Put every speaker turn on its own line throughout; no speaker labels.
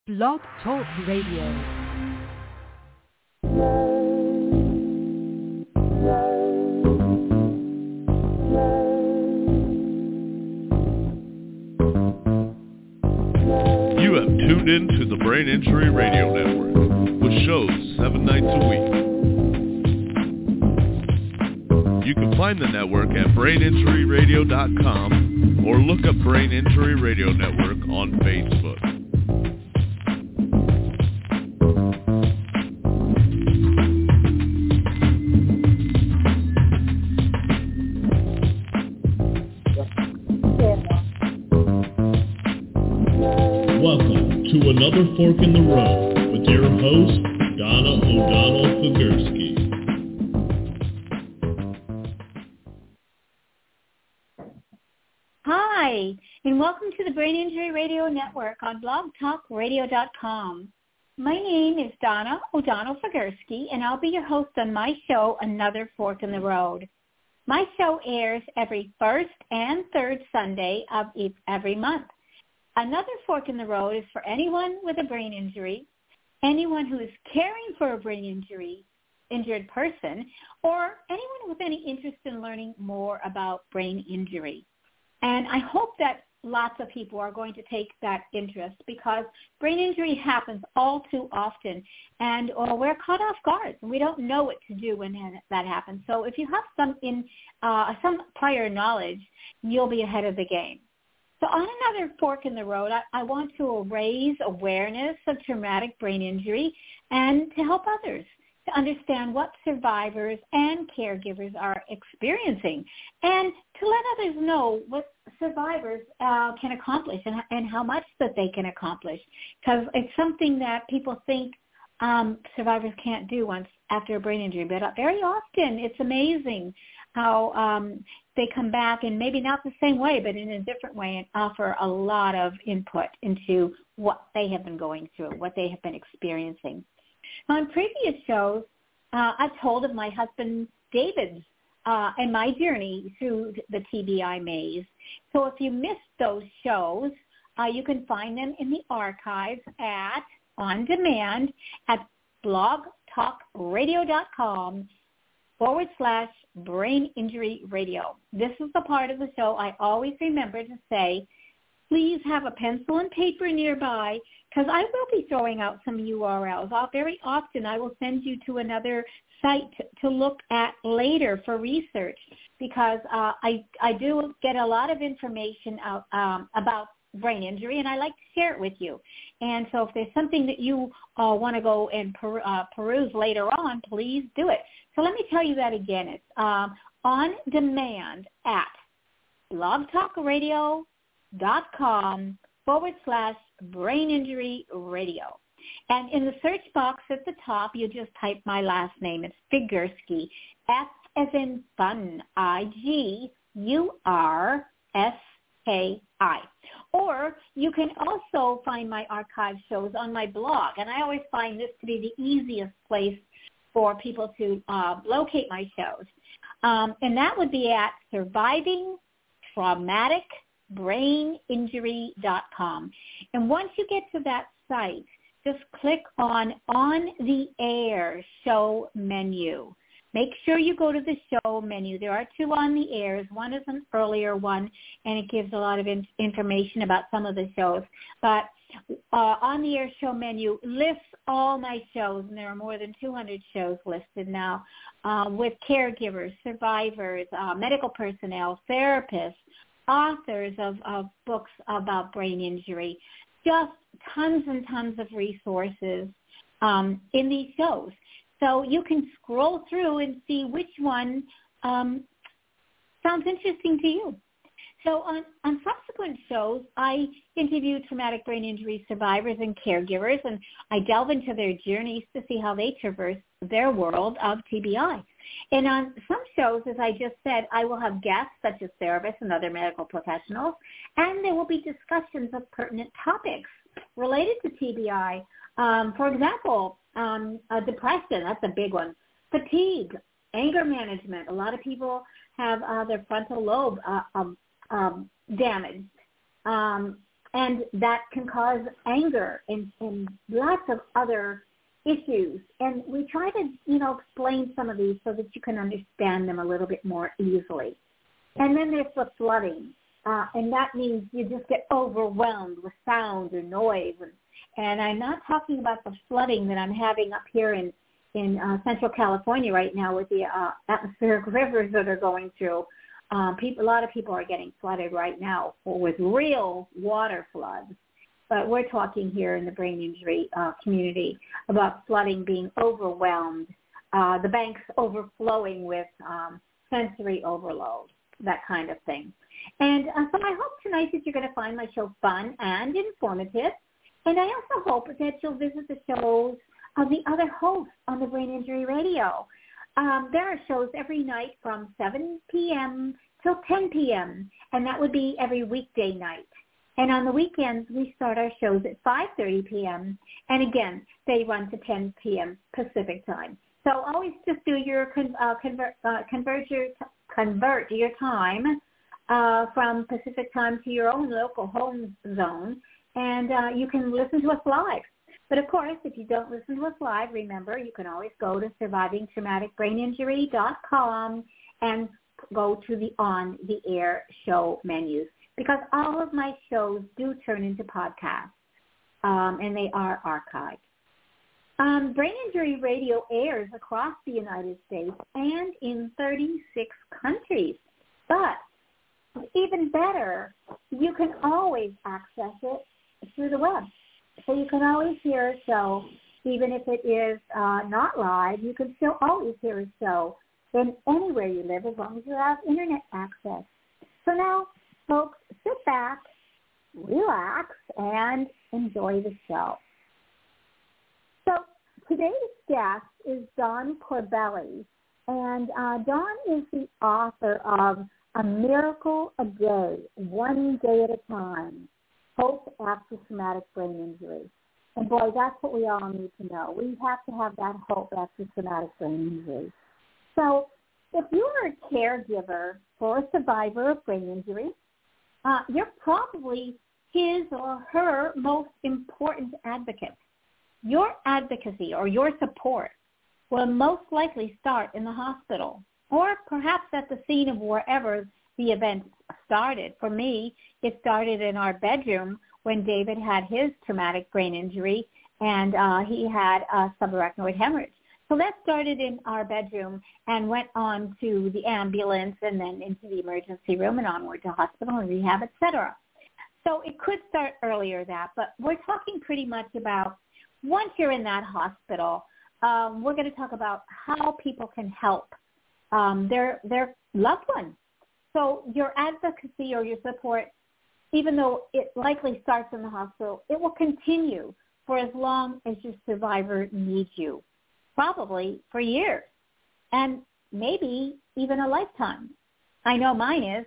Blog Talk Radio.
You have tuned in to the Brain Injury Radio Network, with shows 7 nights a week. You can find the network at braininjuryradio.com or look up Brain Injury Radio Network on Facebook.
Welcome to another Fork in the Road with your host, Donna O'Donnell-Figursky.
Hi, and welcome to the Brain Injury Radio Network on blogtalkradio.com. My name is Donna O'Donnell-Figursky, and I'll be your host on my show, Another Fork in the Road. My show airs every first and third Sunday of every month. Another Fork in the Road is for anyone with a brain injury, anyone who is caring for a brain injured person, or anyone with any interest in learning more about brain injury. And I hope that lots of people are going to take that interest because brain injury happens all too often, and we're caught off guard. We don't know what to do when that happens. So if you have some prior knowledge, you'll be ahead of the game. So on Another Fork in the Road, I want to raise awareness of traumatic brain injury and to help others to understand what survivors and caregivers are experiencing and to let others know what survivors can accomplish and how much that they can accomplish, because it's something that people think survivors can't do once after a brain injury. But very often it's amazing how they come back, and maybe not the same way, but in a different way, and offer a lot of input into what they have been going through, what they have been experiencing. Now, in previous shows, I've told of my husband David's and my journey through the TBI maze. So if you missed those shows, you can find them in the archives on demand at blogtalkradio.com/brain injury radio. This is the part of the show I always remember to say, please have a pencil and paper nearby, because I will be throwing out some URLs. Very often I will send you to another site to look at later for research, because I do get a lot of information out about brain injury, and I like to share it with you. And so if there's something that you want to go and peruse later on, please do it. So let me tell you that again. It's on demand at blogtalkradio.com/brain injury radio. And in the search box at the top, you just type my last name. It's Figursky, F as in fun, IGURSKI. Or you can also find my archive shows on my blog. And I always find this to be the easiest place for people to locate my shows. And that would be at survivingtraumaticbraininjury.com. And once you get to that site, just click on the air show menu. Make sure you go to the show menu. There are two on the airs. One is an earlier one, and it gives a lot of information about some of the shows. But on the air show menu lists all my shows, and there are more than 200 shows listed now, with caregivers, survivors, medical personnel, therapists, authors of books about brain injury, just tons and tons of resources in these shows. So you can scroll through and see which one sounds interesting to you. So on subsequent shows, I interview traumatic brain injury survivors and caregivers, and I delve into their journeys to see how they traverse their world of TBI. And on some shows, as I just said, I will have guests such as therapists and other medical professionals, and there will be discussions of pertinent topics related to TBI. For example, depression, that's a big one. Fatigue, anger management. A lot of people have their frontal lobe damaged. And that can cause anger and lots of other issues. And we try to, explain some of these so that you can understand them a little bit more easily. And then there's the flooding. And that means you just get overwhelmed with sound or noise. And I'm not talking about the flooding that I'm having up here in Central California right now with the atmospheric rivers that are going through. A lot of people are getting flooded right now with real water floods. But we're talking here in the brain injury community about flooding being overwhelmed, the banks overflowing with sensory overload, that kind of thing. And so I hope tonight that you're going to find my show fun and informative. And I also hope that you'll visit the shows of the other hosts on the Brain Injury Radio. There are shows every night from 7 p.m. till 10 p.m., and that would be every weekday night. And on the weekends, we start our shows at 5:30 p.m., and again, they run to 10 p.m. Pacific time. So always just do your convert your time from Pacific time to your own local home zone, and you can listen to us live. But, of course, if you don't listen to us live, remember, you can always go to survivingtraumaticbraininjury.com and go to the On the Air show menus, because all of my shows do turn into podcasts, and they are archived. Brain Injury Radio airs across the United States and in 36 countries. But even better, you can always access it through the web. So you can always hear a show, even if it is not live. You can still always hear a show in anywhere you live as long as you have internet access. So now, folks, sit back, relax, and enjoy the show. So today's guest is Dawn Corbelli, and Dawn is the author of A Miracle a Day, One Day at a Time, Hope After Traumatic Brain Injury. And boy, that's what we all need to know. We have to have that hope after traumatic brain injury. So if you are a caregiver for a survivor of brain injury, you're probably his or her most important advocate. Your advocacy or your support will most likely start in the hospital or perhaps at the scene of wherever the event started. For me, it started in our bedroom when David had his traumatic brain injury and he had a subarachnoid hemorrhage. So that started in our bedroom and went on to the ambulance and then into the emergency room and onward to hospital and rehab, et cetera. So it could start earlier that, but we're talking pretty much about once you're in that hospital, we're going to talk about how people can help their loved ones. So your advocacy or your support, even though it likely starts in the hospital, it will continue for as long as your survivor needs you, probably for years, and maybe even a lifetime. I know mine is.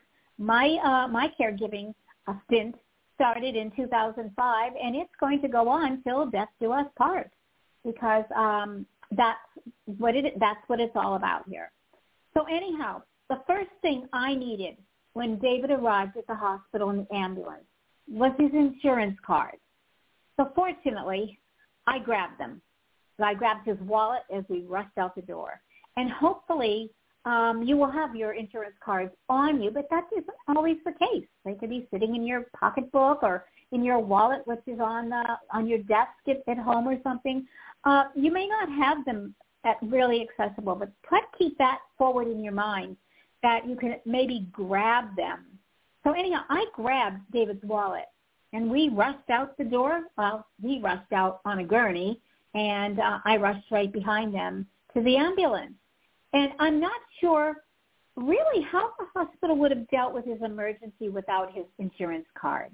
My caregiving stint started in 2005, and it's going to go on till death do us part, because that's what it's all about here. So anyhow, the first thing I needed when David arrived at the hospital in the ambulance was his insurance card. So fortunately, I grabbed them. So I grabbed his wallet as we rushed out the door. And hopefully you will have your insurance cards on you, but that isn't always the case. They could be sitting in your pocketbook or in your wallet, which is on your desk at home or something. You may not have them really accessible, but try to keep that forward in your mind that you can maybe grab them. So anyhow, I grabbed David's wallet, and we rushed out the door. Well, he rushed out on a gurney, and I rushed right behind them to the ambulance. And I'm not sure really how the hospital would have dealt with his emergency without his insurance card.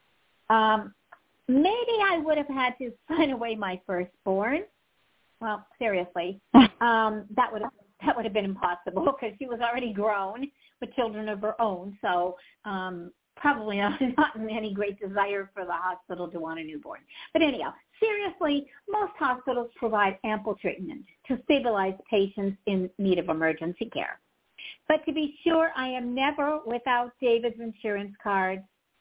Maybe I would have had to sign away my firstborn. Well, seriously, that would have been impossible because she was already grown with children of her own. So probably not in any great desire for the hospital to want a newborn. But anyhow, seriously, most hospitals provide ample treatment to stabilize patients in need of emergency care. But to be sure, I am never without David's insurance card.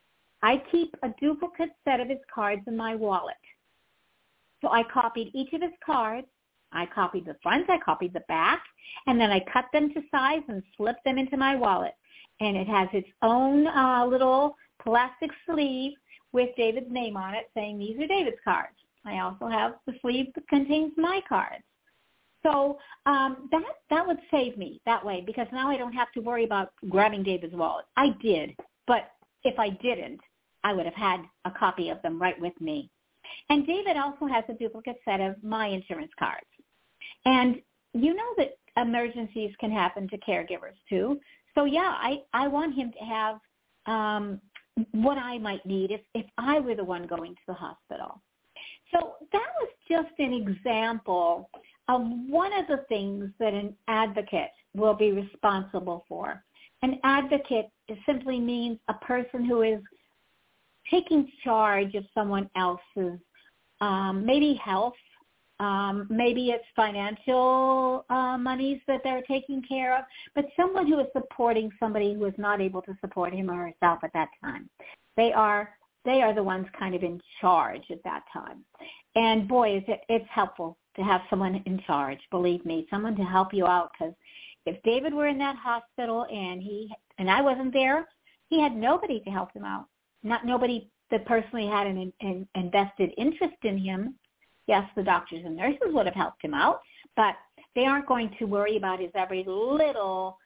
I keep a duplicate set of his cards in my wallet. So I copied each of his cards. I copied the front, I copied the back, and then I cut them to size and slipped them into my wallet. And it has its own little plastic sleeve with David's name on it saying these are David's cards. I also have the sleeve that contains my cards. So that would save me that way, because now I don't have to worry about grabbing David's wallet. I did, but if I didn't, I would have had a copy of them right with me. And David also has a duplicate set of my insurance cards. And you know that emergencies can happen to caregivers too. So yeah, I want him to have what I might need if I were the one going to the hospital. So that was just an example of one of the things that an advocate will be responsible for. An advocate simply means a person who is taking charge of someone else's, maybe health, maybe it's financial monies that they're taking care of, but someone who is supporting somebody who is not able to support him or herself at that time. They are the ones kind of in charge at that time. And boy, it's helpful to have someone in charge, believe me, someone to help you out, because if David were in that hospital and I wasn't there, he had nobody to help him out. Not nobody that personally had an invested interest in him. Yes, the doctors and nurses would have helped him out, but they aren't going to worry about his every little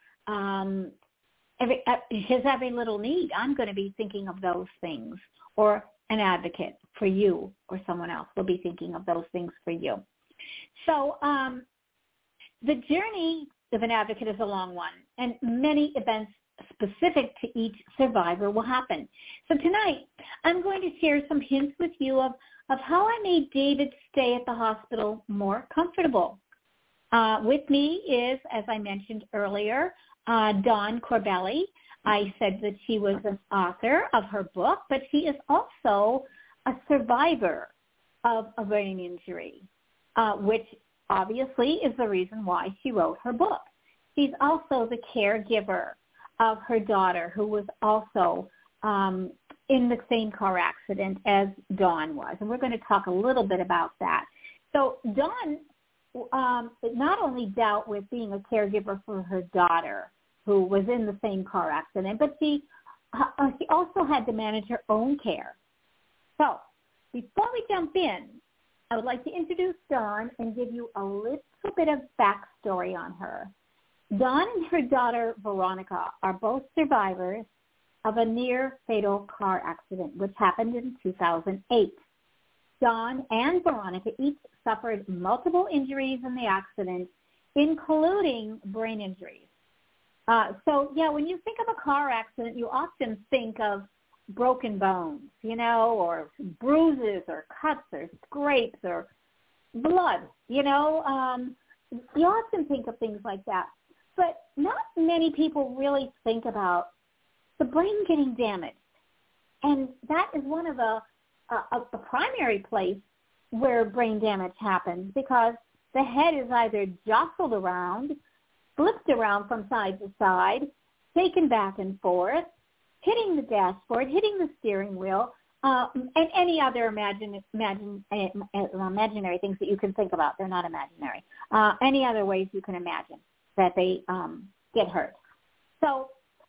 need. I'm going to be thinking of those things, or an advocate for you or someone else will be thinking of those things for you. So the journey of an advocate is a long one, and many events specific to each survivor will happen. So tonight, I'm going to share some hints with you of how I made David's stay at the hospital more comfortable. With me is, as I mentioned earlier, Dawn Corbelli. I said that she was an author of her book, but she is also a survivor of a brain injury, which obviously is the reason why she wrote her book. She's also the caregiver of her daughter, who was also in the same car accident as Dawn was. And we're going to talk a little bit about that. So Dawn not only dealt with being a caregiver for her daughter, who was in the same car accident, but she also had to manage her own care. So before we jump in, I would like to introduce Dawn and give you a little bit of backstory on her. Dawn and her daughter, Veronica, are both survivors of a near-fatal car accident, which happened in 2008. Dawn and Veronica each suffered multiple injuries in the accident, including brain injuries. When you think of a car accident, you often think of broken bones, or bruises or cuts or scrapes or blood, you often think of things like that. But not many people really think about the brain getting damaged. And that is one of the primary place where brain damage happens, because the head is either jostled around, flipped around from side to side, taken back and forth, hitting the dashboard, hitting the steering wheel, and any other imaginary things that you can think about. They're not imaginary. Any other ways you can imagine that they get hurt. So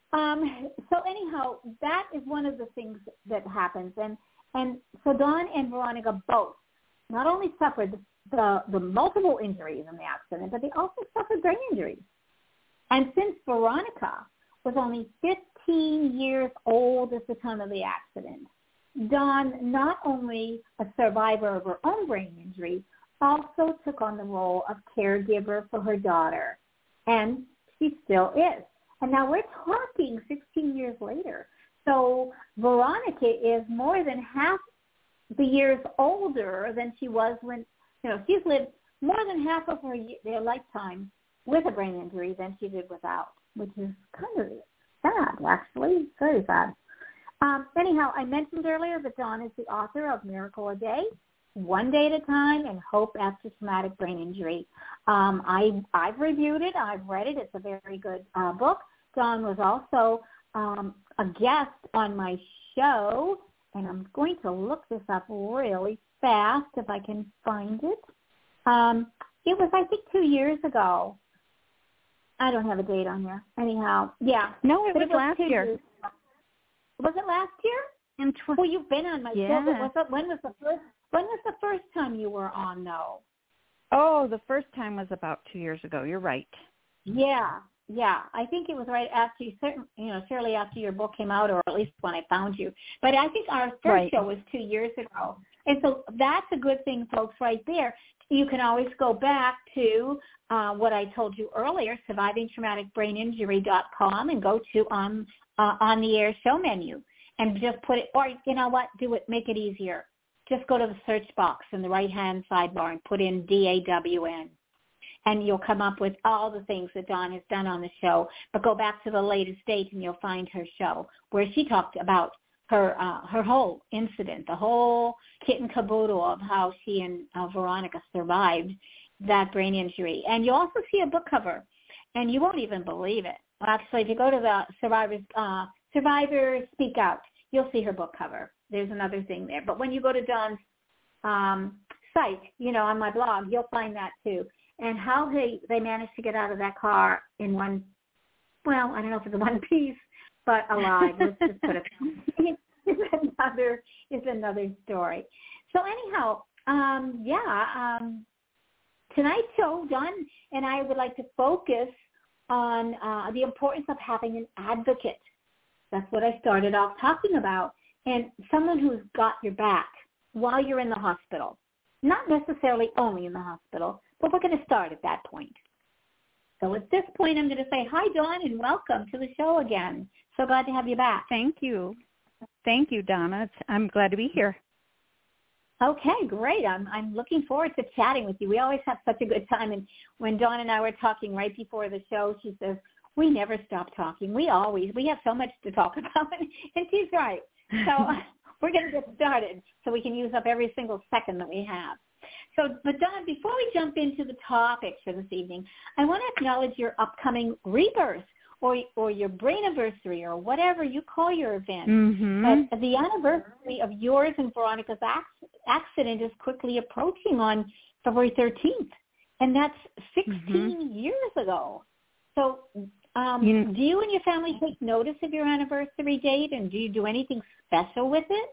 anyhow, that is one of the things that happens. And so Dawn and Veronica both not only suffered the multiple injuries in the accident, but they also suffered brain injuries. And since Veronica was only 15 years old at the time of the accident, Dawn, not only a survivor of her own brain injury, also took on the role of caregiver for her daughter. And she still is. And now we're talking 16 years later. So Veronica is more than half the years older than she was when, she's lived more than half of their lifetime with a brain injury than she did without, which is kind of sad, actually, very sad. Anyhow, I mentioned earlier that Dawn is the author of Miracle a Day, One Day at a Time, and Hope After Traumatic Brain Injury. I've reviewed it. I've read it. It's a very good book. Dawn was also a guest on my show, and I'm going to look this up really fast if I can find it. It was, I think, 2 years ago. I don't have a date on here. Anyhow, yeah.
No, it was last year.
Was it last year? Well, you've been on my show, but when was the first time you were on, though?
Oh, the first time was about 2 years ago. You're right.
Yeah. I think it was right after surely after your book came out, or at least when I found you. But I think our first show was 2 years ago. And so that's a good thing, folks, right there. You can always go back to what I told you earlier, survivingtraumaticbraininjury.com, and go to on the air show menu and just put it, or you know what, make it easier. Just go to the search box in the right-hand sidebar and put in DAWN. And you'll come up with all the things that Dawn has done on the show. But go back to the latest date and you'll find her show where she talked about her whole incident, the whole kit and caboodle of how she and Veronica survived that brain injury. And you'll also see a book cover, and you won't even believe it. Well, actually, if you go to the Survivors Speak Out, you'll see her book cover. There's another thing there. But when you go to Dawn's site, on my blog, you'll find that too. And how they managed to get out of that car in one, well, I don't know if it's one piece, but alive. Let's just put it. It's another story. So anyhow, tonight's show, Dawn and I would like to focus on the importance of having an advocate. That's what I started off talking about, and someone who's got your back while you're in the hospital. Not necessarily only in the hospital, but we're going to start at that point. So at this point, I'm going to say, hi, Dawn, and welcome to the show again. So glad to have you back.
Thank you. Thank you, Donna. I'm glad to be here.
Okay, great. I'm looking forward to chatting with you. We always have such a good time. And when Dawn and I were talking right before the show, she says, we never stop talking. We have so much to talk about. And she's right. So we're going to get started so we can use up every single second that we have. So, but Dawn, before we jump into the topics for this evening, I want to acknowledge your upcoming rebirth or your brain anniversary or whatever you call your event.
Mm-hmm.
The anniversary of yours and Veronica's accident is quickly approaching on February 13th, and that's 16 years ago. So do you and your family take notice of your anniversary date, and do you do anything special with it?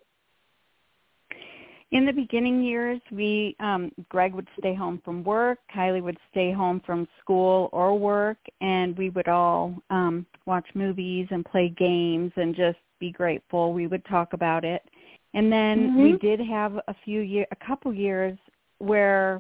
In the beginning years, Greg would stay home from work, Kylie would stay home from school or work, and we would all watch movies and play games and just be grateful. We would talk about it. And then we did have a couple years where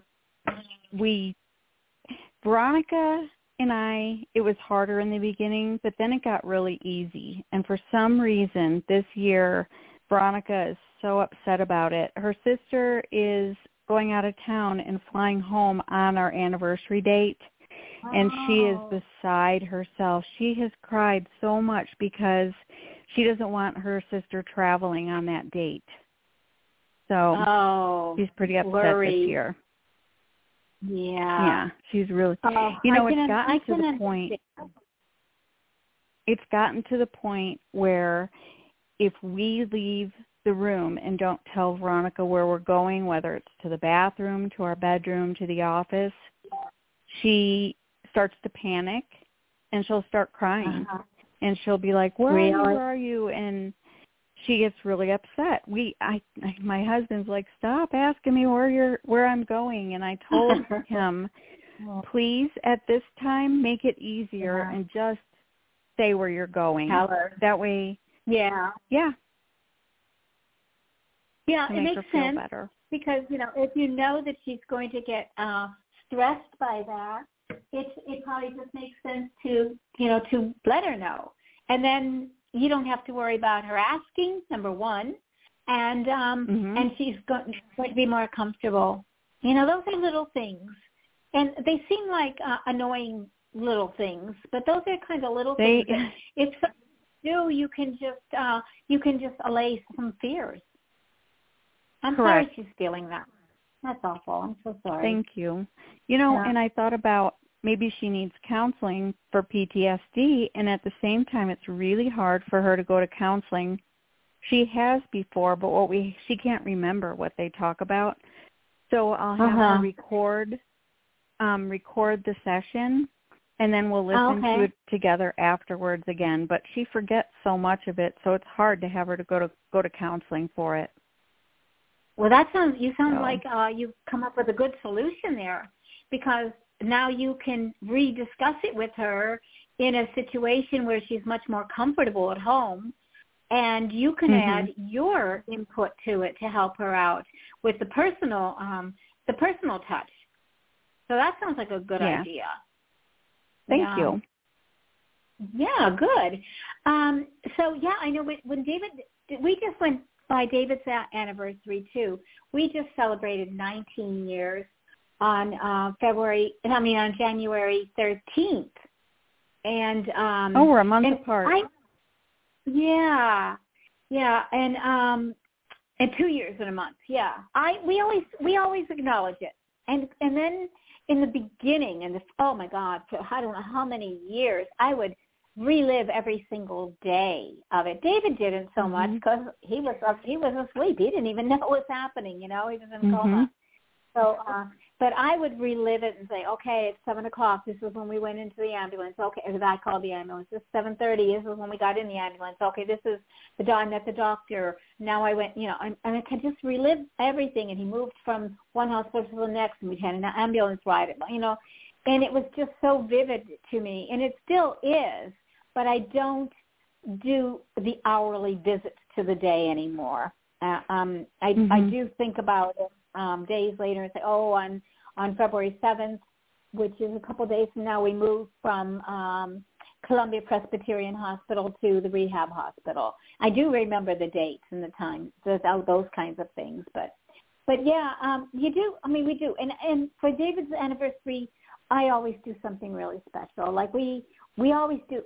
Veronica and I, it was harder in the beginning, but then it got really easy. And for some reason, this year, Veronica is so upset about it. Her sister is going out of town and flying home on our anniversary date, and she is beside herself. She has cried so much because she doesn't want her sister traveling on that date. So she's pretty upset this year. Yeah, she's really. It's gotten to the point where if we leave the room and don't tell Veronica where we're going, whether it's to the bathroom, to our bedroom, to the office, she starts to panic and she'll start crying. And she'll be like, where are you? And she gets really upset. My husband's like, stop asking me where I'm going. And I told him, please, at this time, make it easier and just say where you're going.
Tell her.
That way. Yeah.
Yeah, it makes sense
better.
Because, if you know that she's going to get stressed by that, it probably just makes sense to let her know. And then you don't have to worry about her asking, number one, and she's going to be more comfortable. Those are little things. And they seem like annoying little things, but those are kind of little things that if you can just allay some fears. I'm
Correct.
sorry she's feeling that. That's awful. I'm so sorry.
Thank you. And I thought about maybe she needs counseling for PTSD, and at the same time it's really hard for her to go to counseling. She has before, but she can't remember what they talk about. So I'll have her record the session, and then we'll listen to it together afterwards again. But she forgets so much of it, so it's hard to have her to go to counseling for it.
Well, you sound like you've come up with a good solution there, because now you can rediscuss it with her in a situation where she's much more comfortable at home, and you can add your input to it to help her out with the personal touch. So that sounds like a good idea.
Thank you.
Yeah, good. So, yeah, I know when we just went by David's anniversary, too. We just celebrated 19 years on January 13th. And
we're a month apart.
Yeah, and 2 years in a month. Yeah, we always acknowledge it, and then in the beginning, oh my God, for I don't know how many years, I would relive every single day of it. David didn't so much because he was asleep. He didn't even know what was happening. He was in coma. So, but I would relive it and say, okay, it's 7:00. This is when we went into the ambulance. Okay, as I called the ambulance. It's 7:30. This is when we got in the ambulance. Okay, this is the dawn. I met the doctor. Now I went, and I could just relive everything. And he moved from one hospital to the next, and we had an ambulance ride, and it was just so vivid to me, and it still is. But I don't do the hourly visits to the day anymore. I do think about it. Days later and say, on February 7th, which is a couple of days from now, we moved from Columbia Presbyterian Hospital to the rehab hospital. I do remember the dates and the times, those kinds of things. But yeah, you do. I mean, we do. And for David's anniversary, I always do something really special. Like we always do,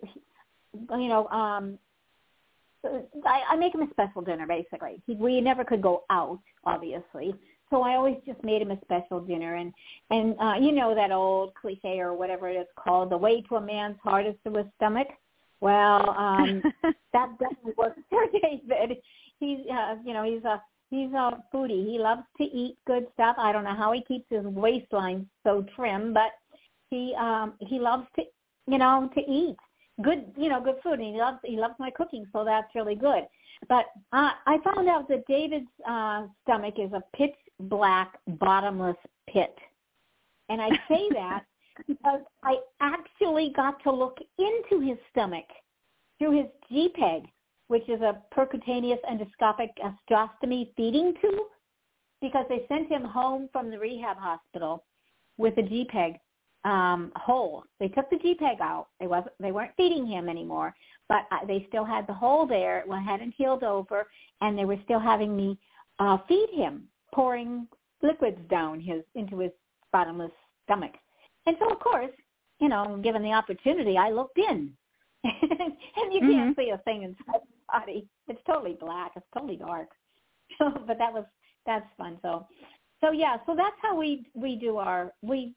I make him a special dinner, basically. We never could go out, obviously. So I always just made him a special dinner. And that old cliche or whatever it's called, the way to a man's heart is to his stomach. Well, that definitely works for David. He's a foodie. He loves to eat good stuff. I don't know how he keeps his waistline so trim, but he loves to, to eat good food. And he loves my cooking, so that's really good. But I found out that David's stomach is a pitch black, bottomless pit. And I say that because I actually got to look into his stomach through his GPEG, which is a percutaneous endoscopic gastrostomy feeding tube, because they sent him home from the rehab hospital with a GPEG hole. They took the GPEG out. They weren't feeding him anymore, but they still had the hole there. It hadn't healed over, and they were still having me feed him, pouring liquids down into his bottomless stomach. And so, of course, given the opportunity, I looked in. And you can't see a thing inside his body. It's totally black. It's totally dark. But that's fun. So yeah. So that's how we do we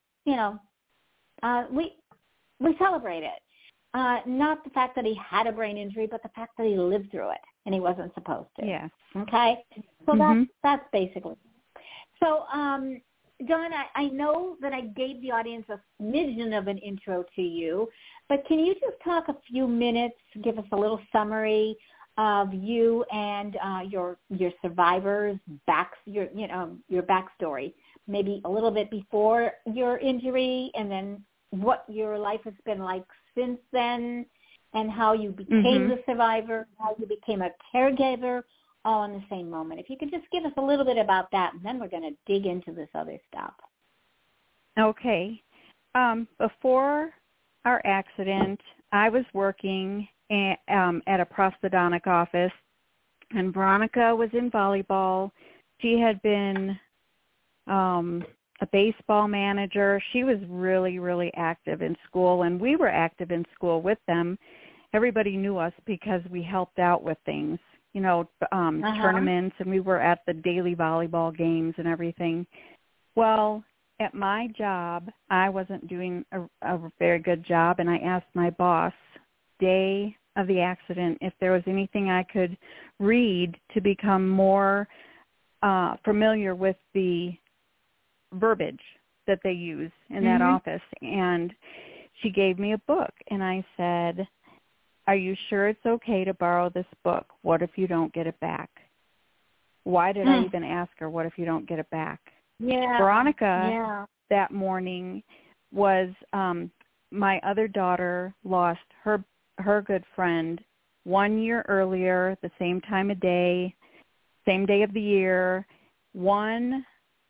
celebrate it. Not the fact that he had a brain injury, but the fact that he lived through it and he wasn't supposed to.
Yeah.
Okay. So that's basically. So, Dawn, I know that I gave the audience a smidgen of an intro to you, but can you just talk a few minutes, give us a little summary of you and your survivors' your backstory, maybe a little bit before your injury, and then what your life has been like since then, and how you became the survivor, how you became a caregiver, all in the same moment. If you could just give us a little bit about that, and then we're going to dig into this other stuff.
Okay. Before our accident, I was working at a prosthodontic office, and Veronica was in volleyball. She had been a baseball manager. She was really, really active in school, and we were active in school with them. Everybody knew us because we helped out with things, tournaments, and we were at the daily volleyball games and everything. Well, at my job, I wasn't doing a very good job, and I asked my boss, day of the accident, if there was anything I could read to become more familiar with the verbiage that they use in that office. And she gave me a book, and I said, are you sure it's okay to borrow this book? What if you don't get it back? Why did I even ask her, what if you don't get it back?
Yeah.
Veronica, that morning, was my other daughter lost her good friend 1 year earlier, the same time of day, same day of the year, one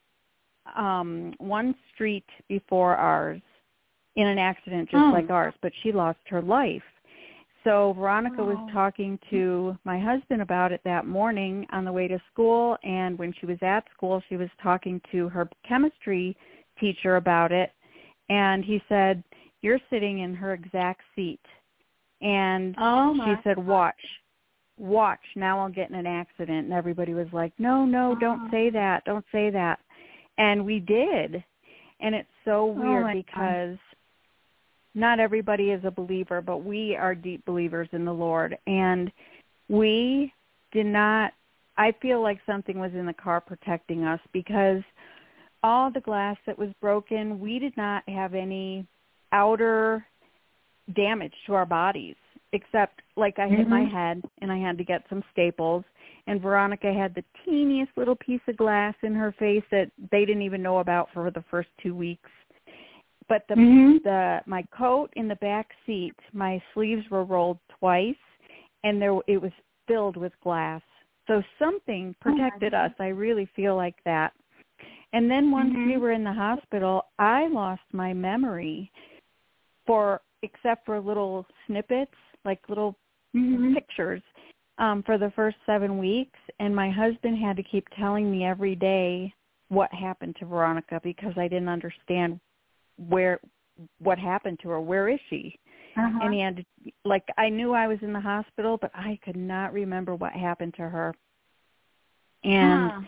street before ours, in an accident just like ours, but she lost her life. So Veronica was talking to my husband about it that morning on the way to school, and when she was at school, she was talking to her chemistry teacher about it, and he said, you're sitting in her exact seat. And she said, watch, now I'll get in an accident. And everybody was like, no, don't say that, don't say that. And we did. And it's so weird because not everybody is a believer, but we are deep believers in the Lord. And we did not, I feel like something was in the car protecting us, because all the glass that was broken, we did not have any outer damage to our bodies, except like I hit my head and I had to get some staples. And Veronica had the teeniest little piece of glass in her face that they didn't even know about for the first 2 weeks. But my coat in the back seat, my sleeves were rolled twice, and it was filled with glass. So something protected us. I really feel like that. And then once we were in the hospital, I lost my memory except for little snippets, like little pictures, for the first 7 weeks. And my husband had to keep telling me every day what happened to Veronica, because I didn't understand what happened to her. Where is she? And he had to, I knew I was in the hospital, but I could not remember what happened to her. And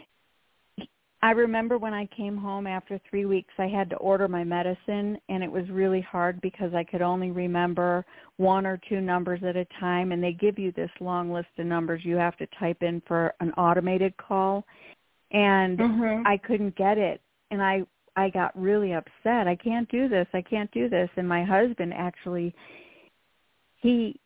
I remember when I came home after 3 weeks, I had to order my medicine, and it was really hard because I could only remember 1 or 2 numbers at a time, and they give you this long list of numbers you have to type in for an automated call, and I couldn't get it, and I got really upset. I can't do this. And my husband actually, he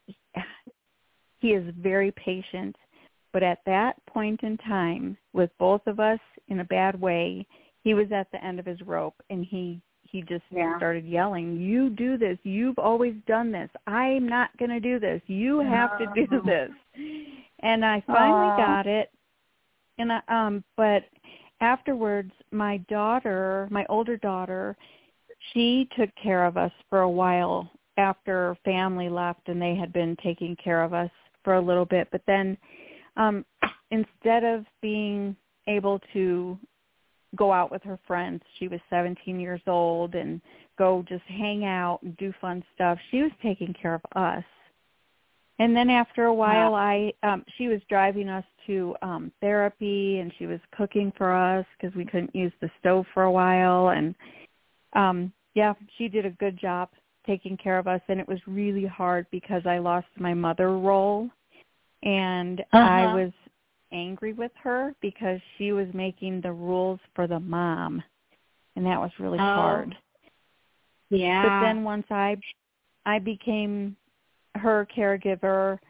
is very patient. But at that point in time, with both of us in a bad way, he was at the end of his rope, and he just started yelling, you do this. You've always done this. I'm not going to do this. You have to do this. And I finally got it. And but afterwards, my older daughter, she took care of us for a while after family left, and they had been taking care of us for a little bit. But then instead of being able to go out with her friends, she was 17 years old, and go just hang out and do fun stuff, she was taking care of us. And then after a while, she was driving us to therapy, and she was cooking for us because we couldn't use the stove for a while. And, she did a good job taking care of us. And it was really hard because I lost my mother role, and I was angry with her because she was making the rules for the mom, and that was really hard. Yeah. But then once I became her caregiver,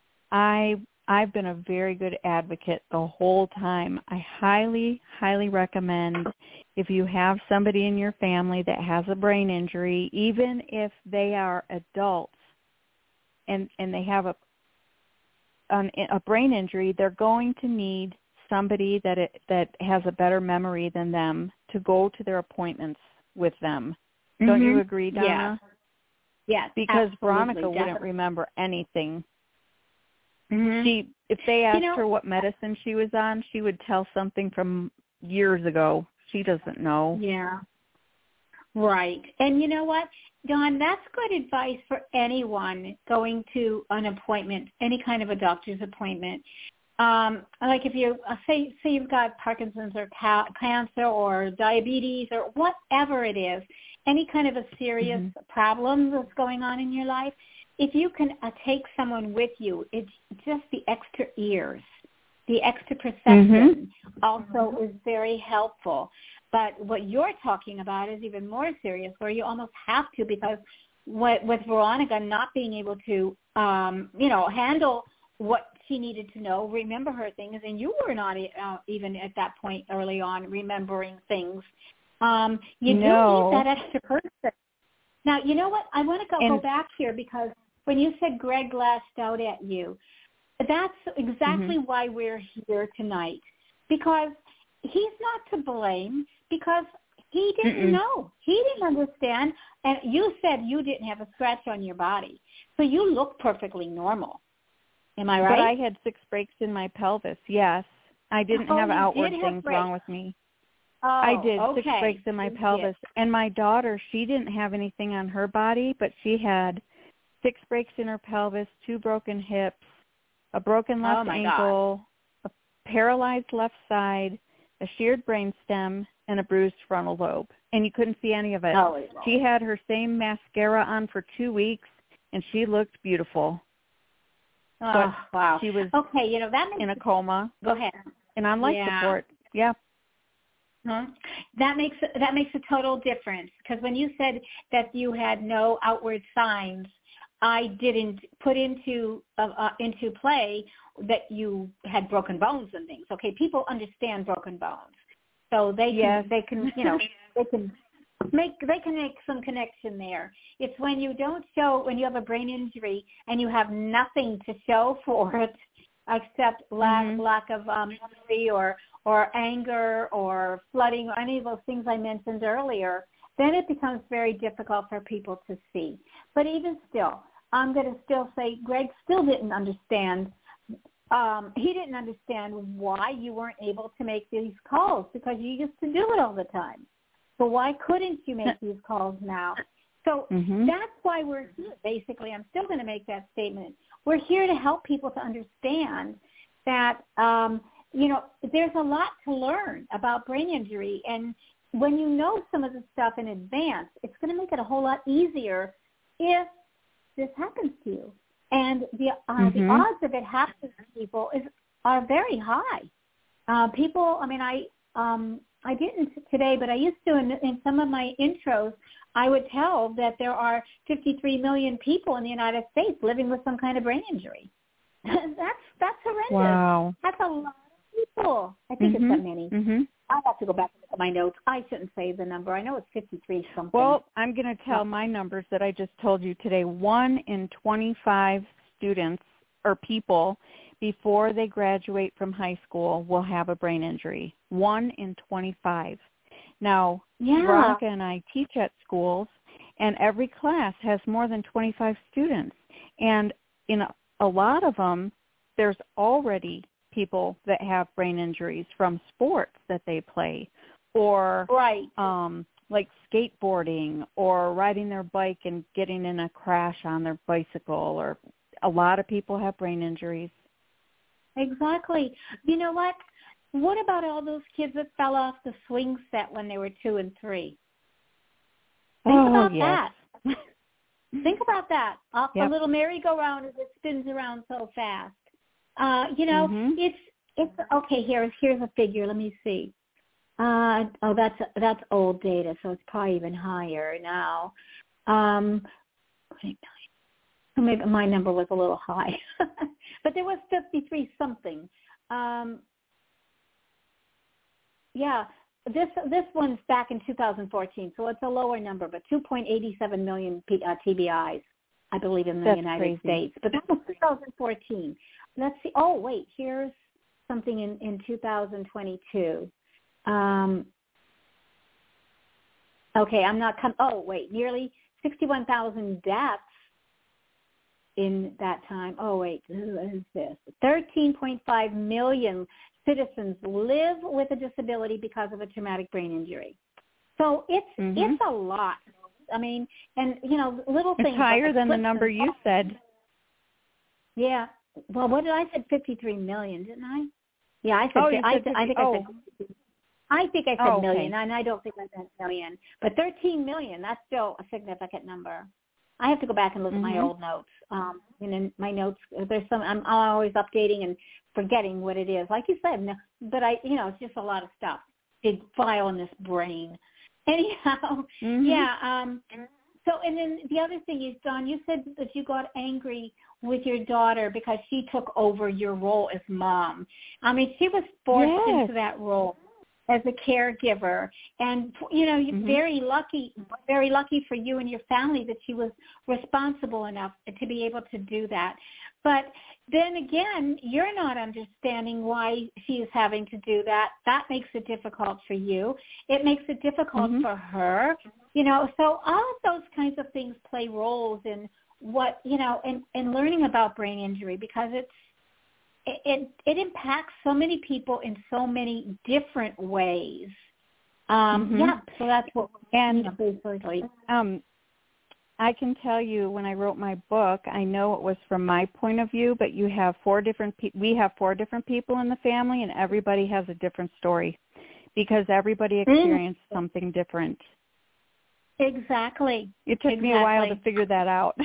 I've been a very good advocate the whole time. I highly, highly recommend, if you have somebody in your family that has a brain injury, even if they are adults and they have a brain injury, they're going to need somebody that has a better memory than them to go to their appointments with them. Don't you agree, Donna?
Yes,
because
absolutely,
Veronica wouldn't remember anything. If they asked her what medicine she was on, she would tell something from years ago. She doesn't know.
Yeah. Right. And you know what, Dawn, that's good advice for anyone going to an appointment, any kind of a doctor's appointment. like if you say you've got Parkinson's or cancer or diabetes or whatever it is, any kind of a serious problem that's going on in your life, if you can take someone with you, it's just the extra ears, the extra perception also is very helpful. But what you're talking about is even more serious, where you almost have to, because with Veronica not being able to, handle what she needed to know, remember her things, and you were not even at that point early on remembering things. You do need that extra person. Now, you know what? I want to go back here, because when you said Greg lashed out at you, that's exactly why we're here tonight, because he's not to blame, because he didn't know. He didn't understand. And you said you didn't have a scratch on your body, so you look perfectly normal. Am I right?
But I had 6 breaks in my pelvis, yes. I didn't have outward things wrong with me.
Oh,
I did 6
okay.
breaks in my pelvis. And my daughter, she didn't have anything on her body, but she had 6 breaks in her pelvis, 2 broken hips, a broken left ankle, a paralyzed left side, a sheared brainstem, and a bruised frontal lobe. And you couldn't see any of it. She had her same mascara on for 2 weeks, and she looked beautiful.
Oh, wow.
She was
that
in a coma.
Go ahead.
And on life support. Yeah.
That makes a total difference, because when you said that you had no outward signs, I didn't put into play that you had broken bones and things. Okay, people understand broken bones, so they can make some connection there. It's when you don't show, when you have a brain injury and you have nothing to show for it except lack of memory or anger or flooding or any of those things I mentioned earlier, then it becomes very difficult for people to see. But even still, I'm going to still say Greg still didn't understand. He didn't understand why you weren't able to make these calls, because you used to do it all the time. So why couldn't you make these calls now? So that's why we're here. Basically, I'm still going to make that statement. We're here to help people to understand that, there's a lot to learn about brain injury. And when you know some of the stuff in advance, it's going to make it a whole lot easier if this happens to you. And the odds of it happening to people are very high. People, I didn't today, but I used to in some of my intros, I would tell that there are 53 million people in the United States living with some kind of brain injury. That's horrendous.
Wow.
That's a lot of people. I think it's that many. I'll have to go back and look at my notes. I shouldn't say the number. I know it's 53 something.
Well, I'm going to tell my numbers that I just told you today. 1 in 25 students or people before they graduate from high school will have a brain injury. 1 in 25. Now, Veronica and I teach at schools, and every class has more than 25 students. And in a lot of them, there's already people that have brain injuries from sports that they play, or like skateboarding, or riding their bike and getting in a crash on their bicycle, or a lot of people have brain injuries.
Exactly. You know what? What about all those kids that fell off the swing set when they were 2 and 3? Think about that. Think about that. Off the little merry-go-round as it spins around so fast. It's okay. Here's a figure. Let me see. That's old data, so it's probably even higher now. Maybe my number was a little high, but there was 53 something. This one's back in 2014, so it's a lower number, but 2.87 million TBIs, I believe, in the United States. But that was 2014. Let's see. Oh, wait, here's something in 2022. Nearly 61,000 deaths in that time. Oh, wait, who is this? 13.5 million citizens live with a disability because of a traumatic brain injury. So it's a lot. I mean, and, little things.
It's higher than the number you said.
Yeah. well, what did I said? 53 million, didn't I? Yeah, I said.
Oh,
I think I said. I think I said million,
okay.
and I don't think I said million. But 13 million, that's still a significant number. I have to go back and look at my old notes. And in my notes, there's some. I'm always updating and forgetting what it is. Like you said, but it's just a lot of stuff. Big file in this brain. Anyhow, yeah. So, and then the other thing is, Dawn, you said that you got angry with your daughter because she took over your role as mom. I mean, she was forced into that role as a caregiver, and very lucky for you and your family that she was responsible enough to be able to do that. But then again, you're not understanding why she is having to do that. That makes it difficult for you. It makes it difficult for her. So all of those kinds of things play roles in what in learning about brain injury, because it impacts so many people in so many different ways. Yeah, so that's what basically.
I can tell you, when I wrote my book, I know it was from my point of view, but you have we have 4 different people in the family, and everybody has a different story because everybody experienced something different.
Exactly.
It took me a while to figure that out.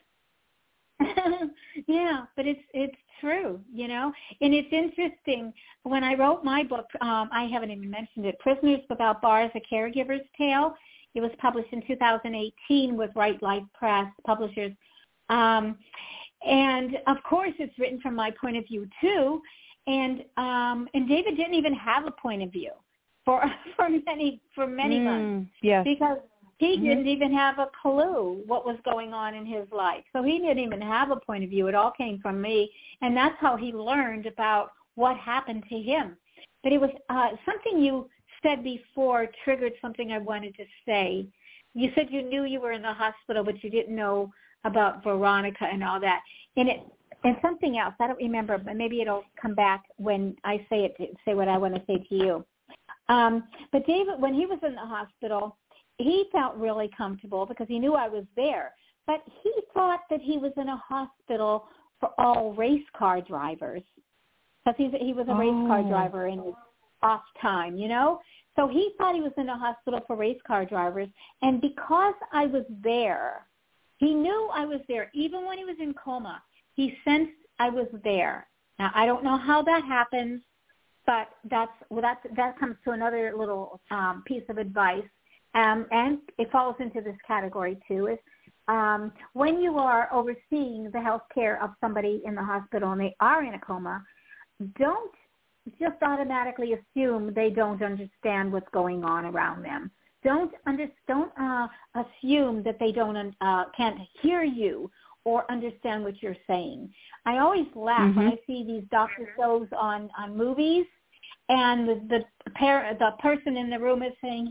Yeah, but it's true, and it's interesting. When I wrote my book, I haven't even mentioned it, Prisoners Without Bars, A Caregiver's Tale. It was published in 2018 with Right Life Press publishers. And of course it's written from my point of view too. And David didn't even have a point of view for many months.
Yes.
Because he didn't even have a clue what was going on in his life. So he didn't even have a point of view. It all came from me. And that's how he learned about what happened to him. But it was something you said before triggered something I wanted to say. You said you knew you were in the hospital, but you didn't know about Veronica and all that. And something else, I don't remember, but maybe it'll come back when I say what I want to say to you. But David, when he was in the hospital, he felt really comfortable because he knew I was there. But he thought that he was in a hospital for all race car drivers, because he was a race car driver in his off time, So he thought he was in a hospital for race car drivers. And because I was there, he knew I was there. Even when he was in coma, he sensed I was there. Now, I don't know how that happens, but that comes to another little piece of advice. And it falls into this category too, is when you are overseeing the health care of somebody in the hospital and they are in a coma, don't just automatically assume they don't understand what's going on around them. Don't assume that they can't hear you or understand what you're saying. I always laugh when I see these doctor shows on movies, and the person in the room is saying,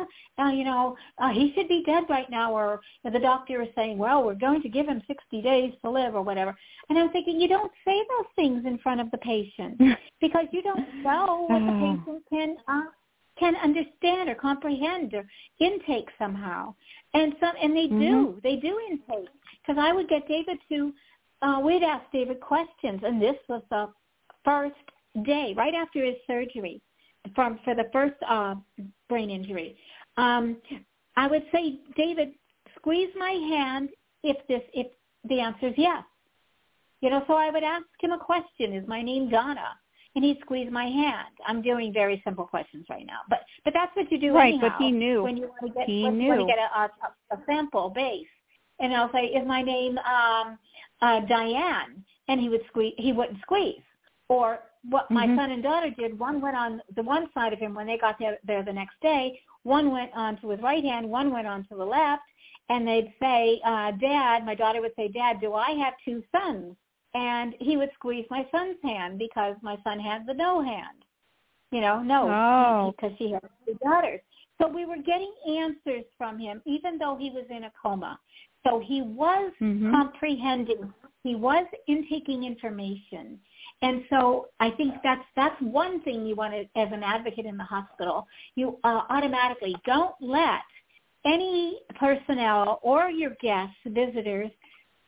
he should be dead right now, or the doctor is saying, well, we're going to give him 60 days to live or whatever. And I'm thinking, you don't say those things in front of the patient because you don't know what the patient can understand or comprehend or intake somehow. And they do intake. Because I would get David we'd ask David questions, and this was the first day, right after his surgery, for the first brain injury. I would say, David, squeeze my hand if the answer is yes. So I would ask him a question. Is my name Donna? And he'd squeeze my hand. I'm doing very simple questions right now, but that's what you do anyhow.
Right, but he knew.
When you want to get a sample base, and I'll say, is my name Diane? And he wouldn't squeeze. Or what my son and daughter did, one went on the one side of him when they got there the next day, one went on to his right hand, one went on to the left, and they'd say, Dad, my daughter would say, Dad, do I have 2 sons? And he would squeeze my son's hand because my son had the no hand. Because he had 2 daughters. So we were getting answers from him, even though he was in a coma. So he was comprehending. He was intaking information. And so I think that's one thing you want to, as an advocate in the hospital, you automatically don't let any personnel or your guests, visitors,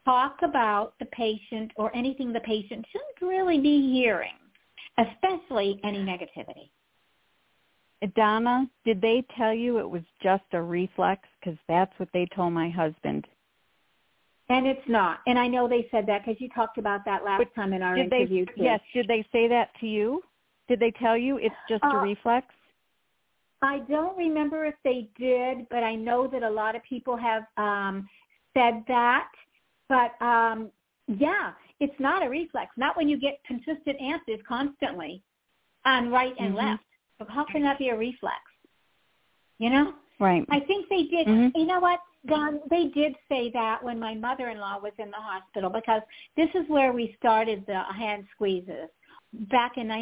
talk about the patient or anything the patient shouldn't really be hearing, especially any negativity.
Donna, did they tell you it was just a reflex? Because that's what they told my husband.
And it's not. And I know they said that because you talked about that last time in our interview, too.
Yes. Did they say that to you? Did they tell you it's just a reflex?
I don't remember if they did, but I know that a lot of people have said that. But, yeah, it's not a reflex. Not when you get consistent answers constantly on right and left. So how can that be a reflex? You know?
Right.
I think they did. Mm-hmm. You know what, Don? They did say that when my mother-in-law was in the hospital, because this is where we started the hand squeezes back in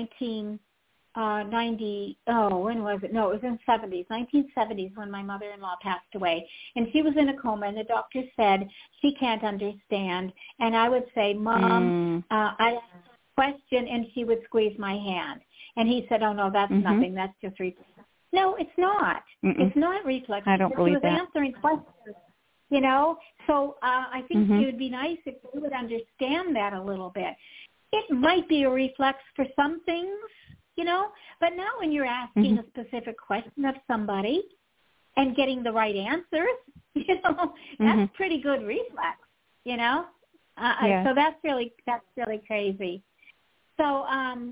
1990. When was it? No, it was in 1970s when my mother-in-law passed away. And she was in a coma, and the doctor said she can't understand. And I would say, Mom, I asked a question, and she would squeeze my hand. And he said, oh, no, that's nothing. That's just reflex. No, it's not. It's not reflex.
I don't believe that.
She was answering questions, you know. So I think it would be nice if we would understand that a little bit. It might be a reflex for some things, you know, but not when you're asking a specific question of somebody and getting the right answers, you know. That's pretty good reflex, you know. So that's really crazy. So,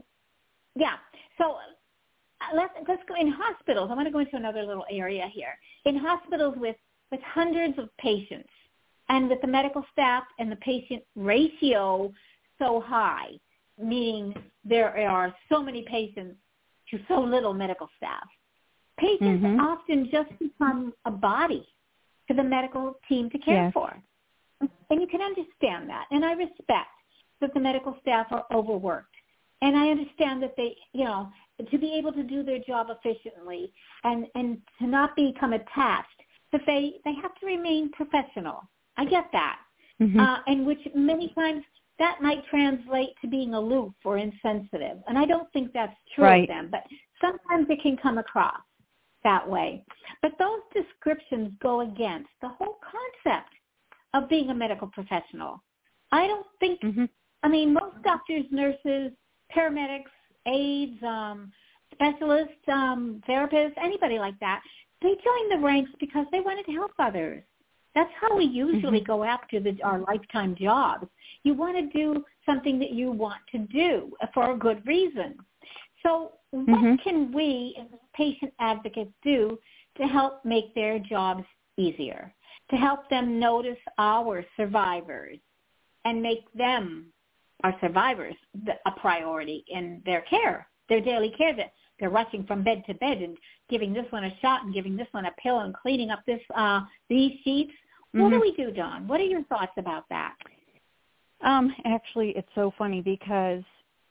yeah. So let's go in hospitals. I want to go into another little area here. In hospitals with hundreds of patients and with the medical staff and the patient ratio so high, meaning there are so many patients to so little medical staff, patients often just become a body for the medical team to care for. And you can understand that. And I respect that the medical staff are overworked. And I understand that they, you know, to be able to do their job efficiently and to not become attached, that they have to remain professional. I get that. And which many times that might translate to being aloof or insensitive. And I don't think that's true of them, but sometimes it can come across that way. But those descriptions go against the whole concept of being a medical professional. I don't think, I mean, most doctors, nurses, paramedics, aides, specialists, therapists, anybody like that, they join the ranks because they wanted to help others. That's how we usually go after our lifetime jobs. You want to do something that you want to do for a good reason. So what can we as patient advocates do to help make their jobs easier, to help them notice our survivors and make them, our survivors, a priority in their care, their daily care, that they're rushing from bed to bed and giving this one a shot and giving this one a pill and cleaning up these sheets. What do we do, Dawn? What are your thoughts about that?
Actually, it's so funny because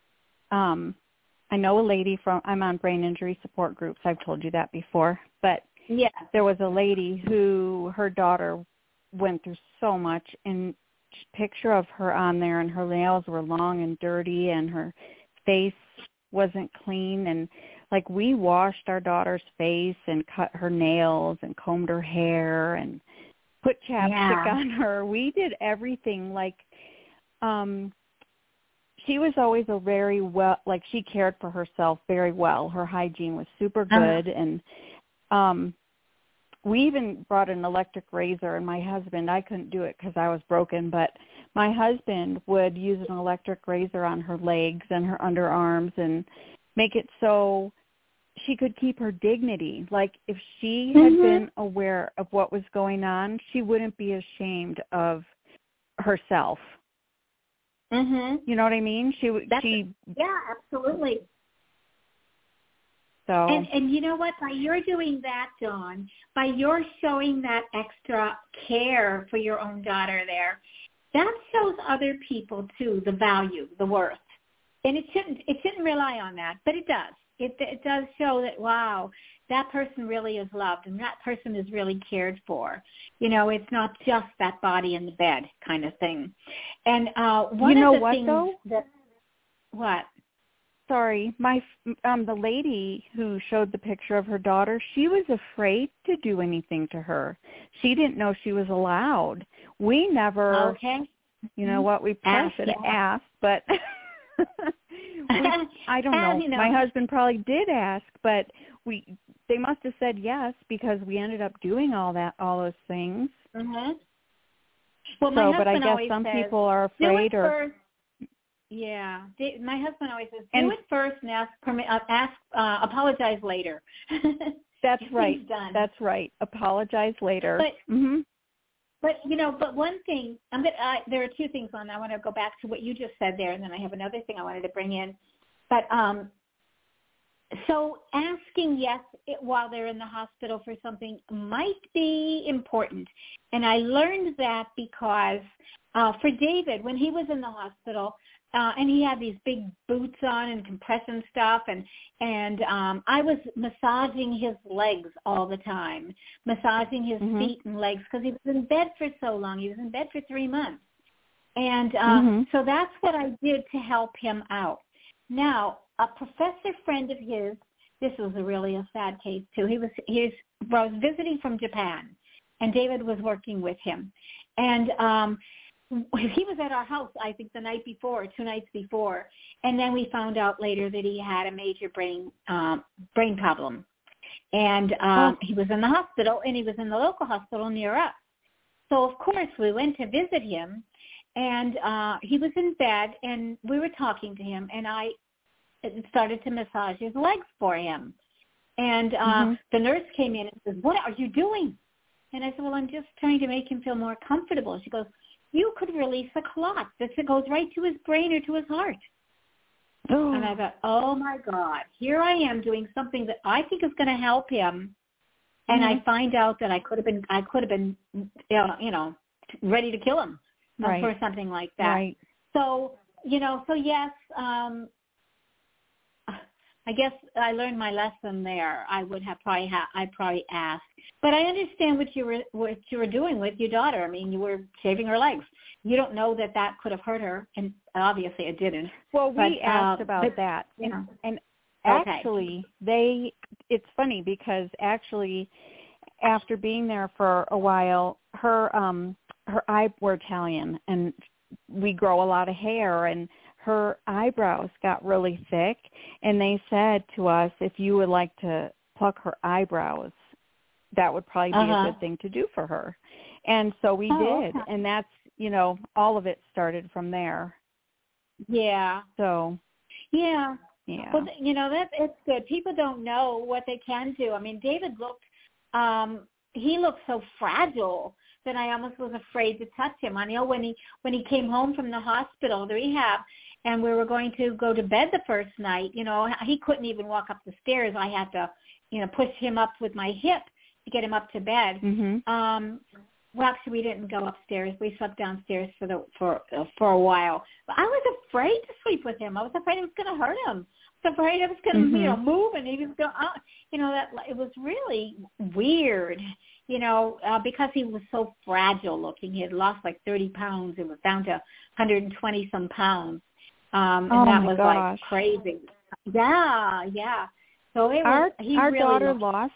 I know a lady I'm on brain injury support groups. I've told you that before. But there was a lady who her daughter went through so much, and picture of her on there, and her nails were long and dirty, and her face wasn't clean, and like we washed our daughter's face and cut her nails and combed her hair and put chapstick on her. We did everything. Like she was always she cared for herself very well. Her hygiene was super good, and we even brought an electric razor, and my husband, I couldn't do it because I was broken, but my husband would use an electric razor on her legs and her underarms and make it so she could keep her dignity. Like if she had been aware of what was going on, she wouldn't be ashamed of herself. You know what I mean?
Yeah, absolutely.
So.
And you know what? By your doing that, Dawn, by your showing that extra care for your own daughter there, that shows other people too the value, the worth. And it shouldn't rely on that, but it does. It does show that, wow, that person really is loved and that person is really cared for. You know, it's not just that body in the bed kind of thing. And one of the things that what?
Sorry, the lady who showed the picture of her daughter, she was afraid to do anything to her. She didn't know she was allowed. We never you know what, we probably should have asked, but I don't know. My husband probably did ask, but they must have said yes because we ended up doing all those things.
Mm-hmm. Well, my husband
but I guess
always
some
says,
people are afraid or.
Yeah, my husband always says, do it first and apologize later.
That's right. That's right. Apologize later.
But one thing, there are two things on that. I want to go back to what you just said there, and then I have another thing I wanted to bring in. But so asking yes while they're in the hospital for something might be important. And I learned that because for David, when he was in the hospital, and he had these big boots on and compression stuff, and I was massaging his legs all the time, massaging his feet and legs because he was in bed for so long. He was in bed for 3 months. And so that's what I did to help him out. Now, a professor friend of his, this was really a sad case too. He was visiting from Japan, and David was working with him. And he was at our house, I think, the night before, 2 nights before, and then we found out later that he had a major brain problem. And he was in the hospital, and he was in the local hospital near us. So, of course, we went to visit him, and he was in bed, and we were talking to him, and I started to massage his legs for him. And the nurse came in and said, "What are you doing?" And I said, "Well, I'm just trying to make him feel more comfortable." She goes, "You could release a clot that goes right to his brain or to his heart." Oh. And I thought, oh, my God, here I am doing something that I think is going to help him. And I find out that I could have been, ready to kill him for something like that. Right. So, so yes, I guess I learned my lesson there. I would have probably asked, but I understand what you were doing with your daughter. I mean, you were shaving her legs. You don't know that could have hurt her, and obviously it didn't.
Well, we asked about that, and actually, it's funny because actually, after being there for a while, her we're Italian, and we grow a lot of hair, and her eyebrows got really thick, and they said to us, if you would like to pluck her eyebrows, that would probably be a good thing to do for her. And so we did, and that's, all of it started from there. Yeah. So. Yeah. Yeah.
Well, it's good. People don't know what they can do. I mean, David looked so fragile that I almost was afraid to touch him. I know when he came home from the hospital, the rehab, and we were going to go to bed the first night, he couldn't even walk up the stairs. I had to, push him up with my hip to get him up to bed. Well, actually, we didn't go upstairs. We slept downstairs for a while. But I was afraid to sleep with him. I was afraid it was going to hurt him. I was afraid it was going to, move, and he was going. That it was really weird. Because he was so fragile looking. He had lost like 30 pounds. It was down to 120 some pounds. And that was like crazy. Yeah. So our daughter lost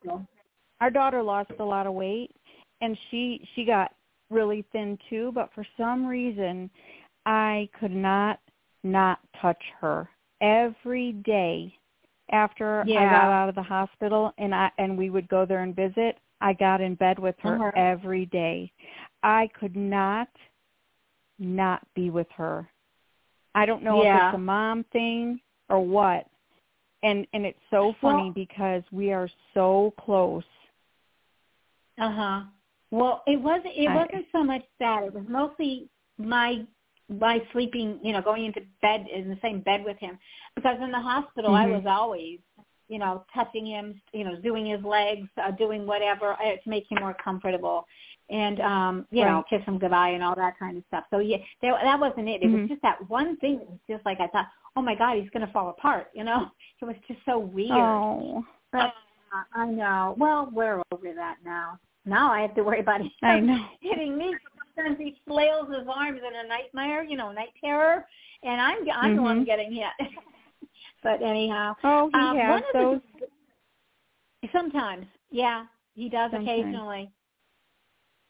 a lot of weight, and she got really thin too. But for some reason, I could not touch her. Every day after I got out of the hospital, and we would go there and visit, I got in bed with her every day. I could not be with her. I don't know if it's a mom thing or what. And it's so funny because we are so close. Well, it wasn't so much that. It was mostly my sleeping, going into bed in the same bed with him. Because in the hospital, I was always, touching him, doing his legs, doing whatever to make him more comfortable. And, kiss him goodbye and all that kind of stuff. So, that wasn't it. It was just that one thing. It was just like I thought, oh, my God, he's going to fall apart, It was just so weird. Oh. But I know. Well, we're over that now. Now I have to worry about him hitting me. Sometimes he flails his arms in a nightmare, night terror, and I'm the one getting hit. But anyhow.
Oh, he has those.
Sometimes, he does occasionally.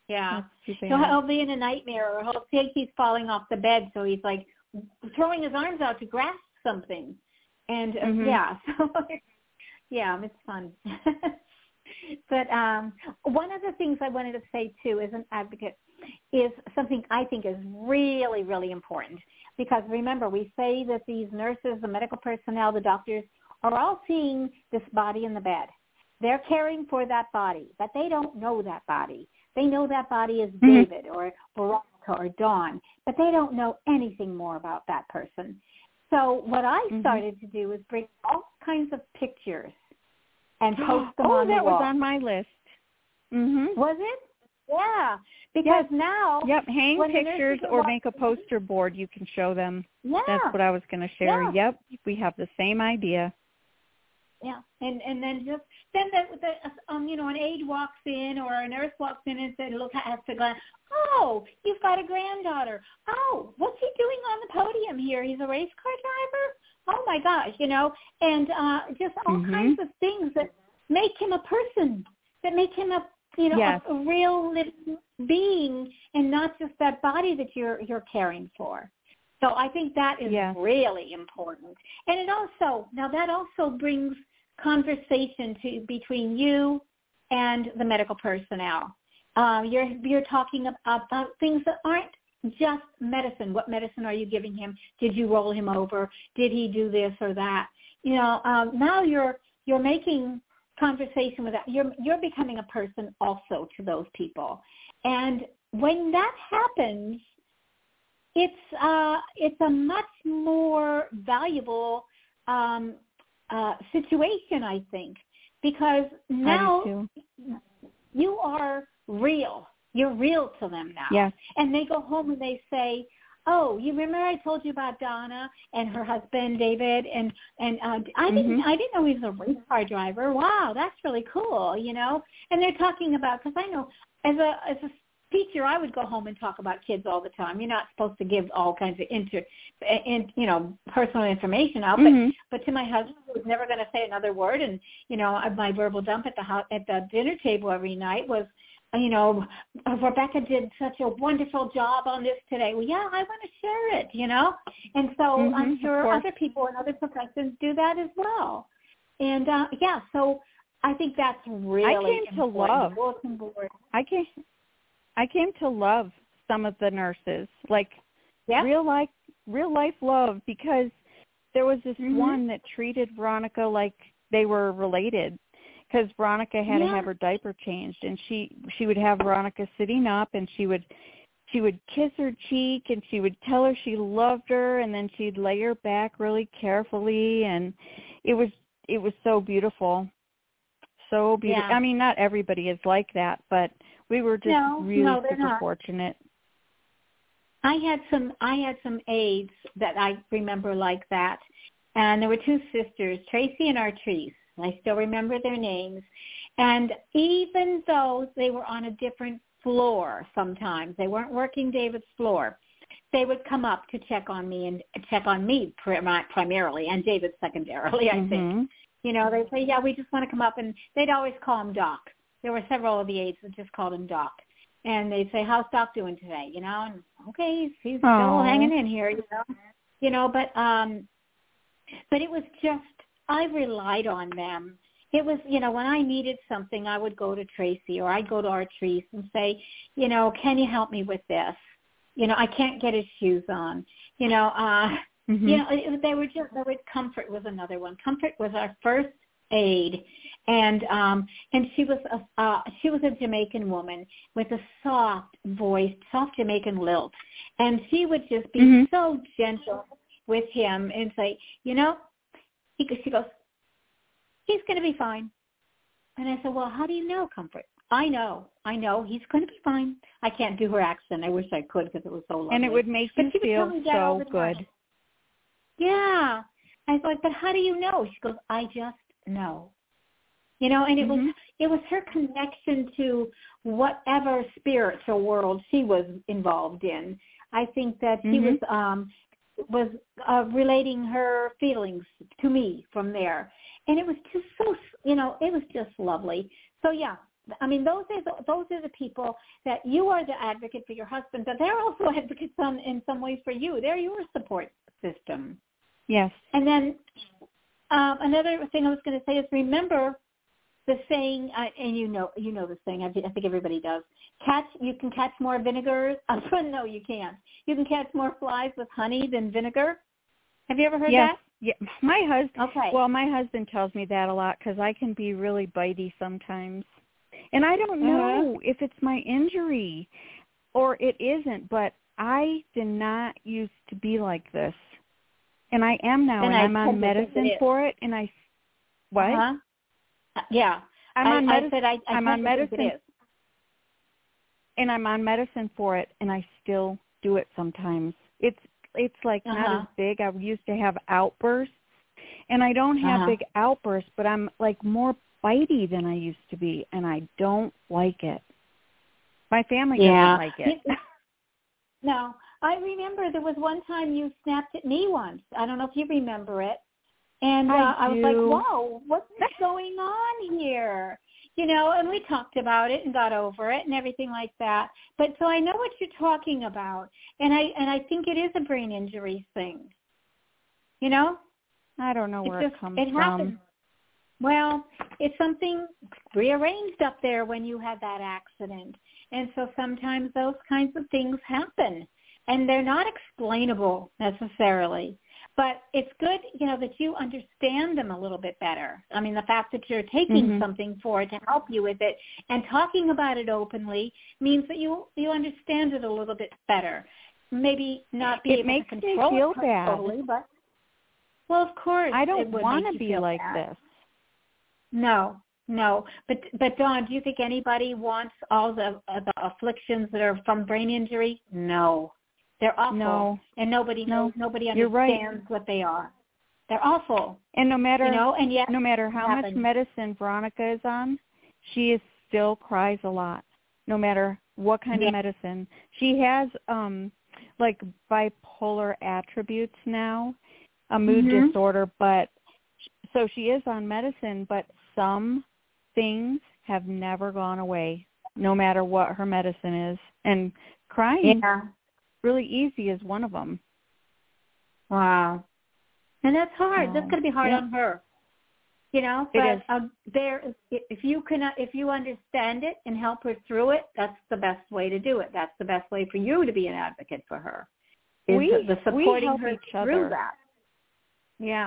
Yeah.
So
he'll be in a nightmare, or he'll think he's falling off the bed, so he's like throwing his arms out to grasp something. And so it's fun. But one of the things I wanted to say, too, as an advocate, is something I think is really, really important. Because remember, we say that these nurses, the medical personnel, the doctors are all seeing this body in the bed. They're caring for that body, but they don't know that body. They know that body is David or Veronica or Dawn, but they don't know anything more about that person. So what I started to do is bring all kinds of pictures and post them on the wall.
Oh, that was on my list.
Was it? Yeah, because now...
Yep, hang pictures or make a poster board. You can show them.
Yeah.
That's what I was going to share.
Yeah.
Yep, we have the same idea.
Yeah, and then an aide walks in or a nurse walks in and says, look, has to glance. Oh, you've got a granddaughter. Oh, what's he doing on the podium here? He's a race car driver? Oh, my gosh, and just all kinds of things that make him a person, that make him a real living being, and not just that body that you're caring for. So I think that is really important. And that also brings conversation between you and the medical personnel. You're talking about things that aren't just medicine. What medicine are you giving him? Did you roll him over? Did he do this or that? Now you're making conversation with that. You're becoming a person also to those people. And when that happens, it's a much more valuable situation, I think, because now you are real. You're real to them now.
Yes.
And they go home and they say, oh, you remember I told you about Donna and her husband, David, and I didn't know he was a race car driver. Wow, that's really cool, And they're talking about, because I know as a teacher, I would go home and talk about kids all the time. You're not supposed to give all kinds of personal information out, but to my husband, who was never going to say another word, and my verbal dump at the dinner table every night was, Rebecca did such a wonderful job on this today. Well, yeah, I want to share it, And so I'm sure other people in other professions do that as well. And so I think that's really important.
I came to love some of the nurses, like real life love, because there was this one that treated Veronica like they were related, because Veronica had to have her diaper changed, and she would have Veronica sitting up, and she would kiss her cheek, and she would tell her she loved her, and then she'd lay her back really carefully, and it was so beautiful. So beautiful. Yeah. I mean, not everybody is like that, but we were just really super fortunate.
I had some aides that I remember like that, and there were two sisters, Tracy and Artrice. I still remember their names. And even though they were on a different floor sometimes, they weren't working David's floor, they would come up to check on me primarily, and David secondarily, I think. They'd say, yeah, we just want to come up, and they'd always call him Doc. There were several of the aides that just called him Doc. And they'd say, how's Doc doing today? And okay, he's still hanging in here, but it was just, I relied on them. It was, when I needed something, I would go to Tracy, or I'd go to Artrice and say, can you help me with this? I can't get his shoes on. Comfort was another one. Comfort was our first aide, and she was a Jamaican woman with a soft voice, soft Jamaican lilt, and she would just be so gentle with him and say, she goes, he's going to be fine. And I said, well, how do you know, Comfort? I know he's going to be fine. I can't do her accent. I wish I could, because it was so lovely.
And it would make you feel so good.
Yeah. I was like, but how do you know? She goes, I just know. And it was her connection to whatever spiritual world she was involved in. I think that she was relating her feelings to me from there. And it was just so, it was just lovely. So, yeah, I mean, those are the people that you are the advocate for your husband, but they're also advocates in some ways for you. They're your support system.
Yes.
And then another thing I was going to say is remember the saying, and you know this saying. I think everybody does. You can catch more vinegar. No, you can't. You can catch more flies with honey than vinegar. Have you ever heard that?
Yeah, my husband.
Okay.
Well, my husband tells me that a lot because I can be really bitey sometimes, and I don't know if it's my injury or it isn't. But I did not used to be like this, and I am now, and I'm on medicine for it. And what?
Uh-huh. Yeah,
I'm on medicine.
I'm on medicine,
and I'm on medicine for it, and I still do it sometimes. It's like not as big. I used to have outbursts, and I don't have big outbursts, but I'm like more bitey than I used to be, and I don't like it. My family doesn't like it.
No, I remember there was one time you snapped at me once. I don't know if you remember it. And I was like, whoa, what's going on here? You know, and we talked about it and got over it and everything like that. But so I know what you're talking about. And I think it is a brain injury thing. You know?
I don't know where it comes from.
Happens. Well, it's something rearranged up there when you had that accident. And so sometimes those kinds of things happen. And they're not explainable necessarily. But it's good, you know, that you understand them a little bit better. I mean, the fact that you're taking something for it to help you with it and talking about it openly means that you understand it a little bit better. Maybe not be able to control it. It makes me feel bad. Totally, but, well, of course.
I don't want to be like this.
No. But Dawn, do you think anybody wants all the afflictions that are from brain injury? No. They're awful, and nobody understands what they are. They're awful,
and no matter
and yet
no matter how much medicine Veronica is on, she still cries a lot. No matter what kind of medicine she has, like bipolar attributes now, a mood disorder. But so she is on medicine, but some things have never gone away, no matter what her medicine is, and crying.
Yeah.
Really easy is one of them.
Wow. And that's hard. That's going to be hard on her. You know, but if you understand it and help her through it, that's the best way to do it. That's the best way for you to be an advocate for her. The supporting her through that. Yeah.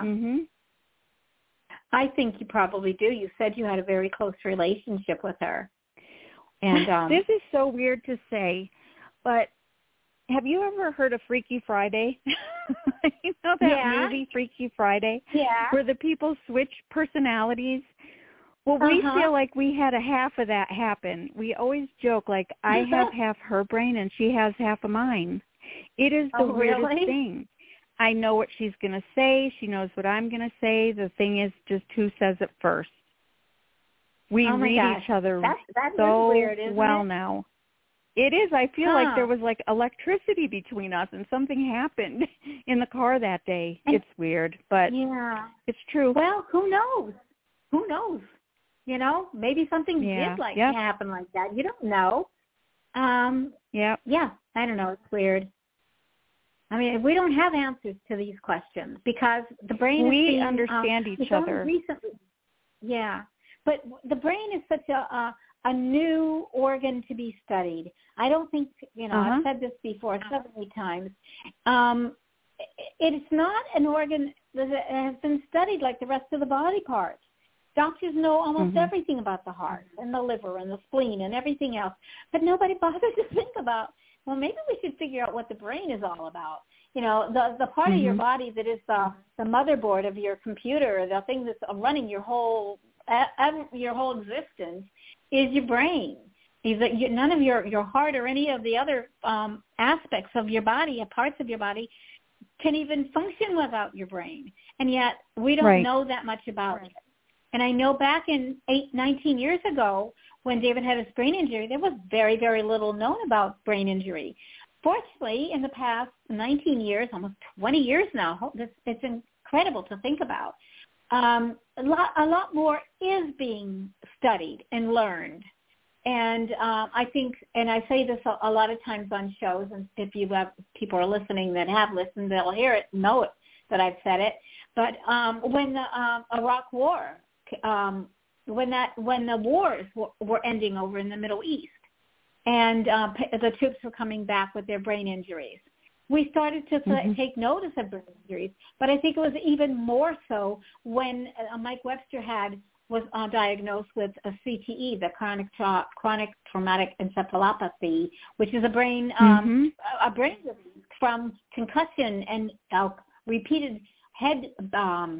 I think you probably do. You said you had a very close relationship with her. And
this is so weird to say, but have you ever heard of Freaky Friday? You know that movie, Freaky Friday?
Yeah.
Where the people switch personalities? Well, we feel like we had a half of that happen. We always joke, like, I have half her brain and she has half of mine. It is the weirdest thing. I know what she's going to say. She knows what I'm going to say. The thing is just who says it first. We read each other so
weird,
well now. It is. I feel like there was like electricity between us and something happened in the car that day. It's weird, but it's true.
Well, who knows? Who knows? You know, maybe something did happen like that. You don't know. Yeah, I don't know. It's weird. I mean, we don't have answers to these questions because the brain
we understand each other.
Recently, but the brain is such a new organ to be studied. I don't think, I've said this before so many times. It's not an organ that has been studied like the rest of the body parts. Doctors know almost everything about the heart and the liver and the spleen and everything else, but nobody bothers to think about, well, maybe we should figure out what the brain is all about. You know, the part of your body that is the motherboard of your computer, the thing that's running your whole existence is your brain. None of your heart or any of the other aspects of your body, parts of your body, can even function without your brain. And yet we don't know that much about it. And I know back in 19 years ago when David had his brain injury, there was very, very little known about brain injury. Fortunately, in the past 19 years, almost 20 years now, it's incredible to think about. A lot more is being studied and learned. And I think, and I say this a lot of times on shows, and if you have people are listening that have listened, they'll hear it, know it, that I've said it. But when the Iraq War, when the wars were ending over in the Middle East, and the troops were coming back with their brain injuries, we started to take notice of brain injuries. But I think it was even more so when Mike Webster was diagnosed with a CTE, the chronic traumatic encephalopathy, which is a brain disease from concussion and repeated head bumps,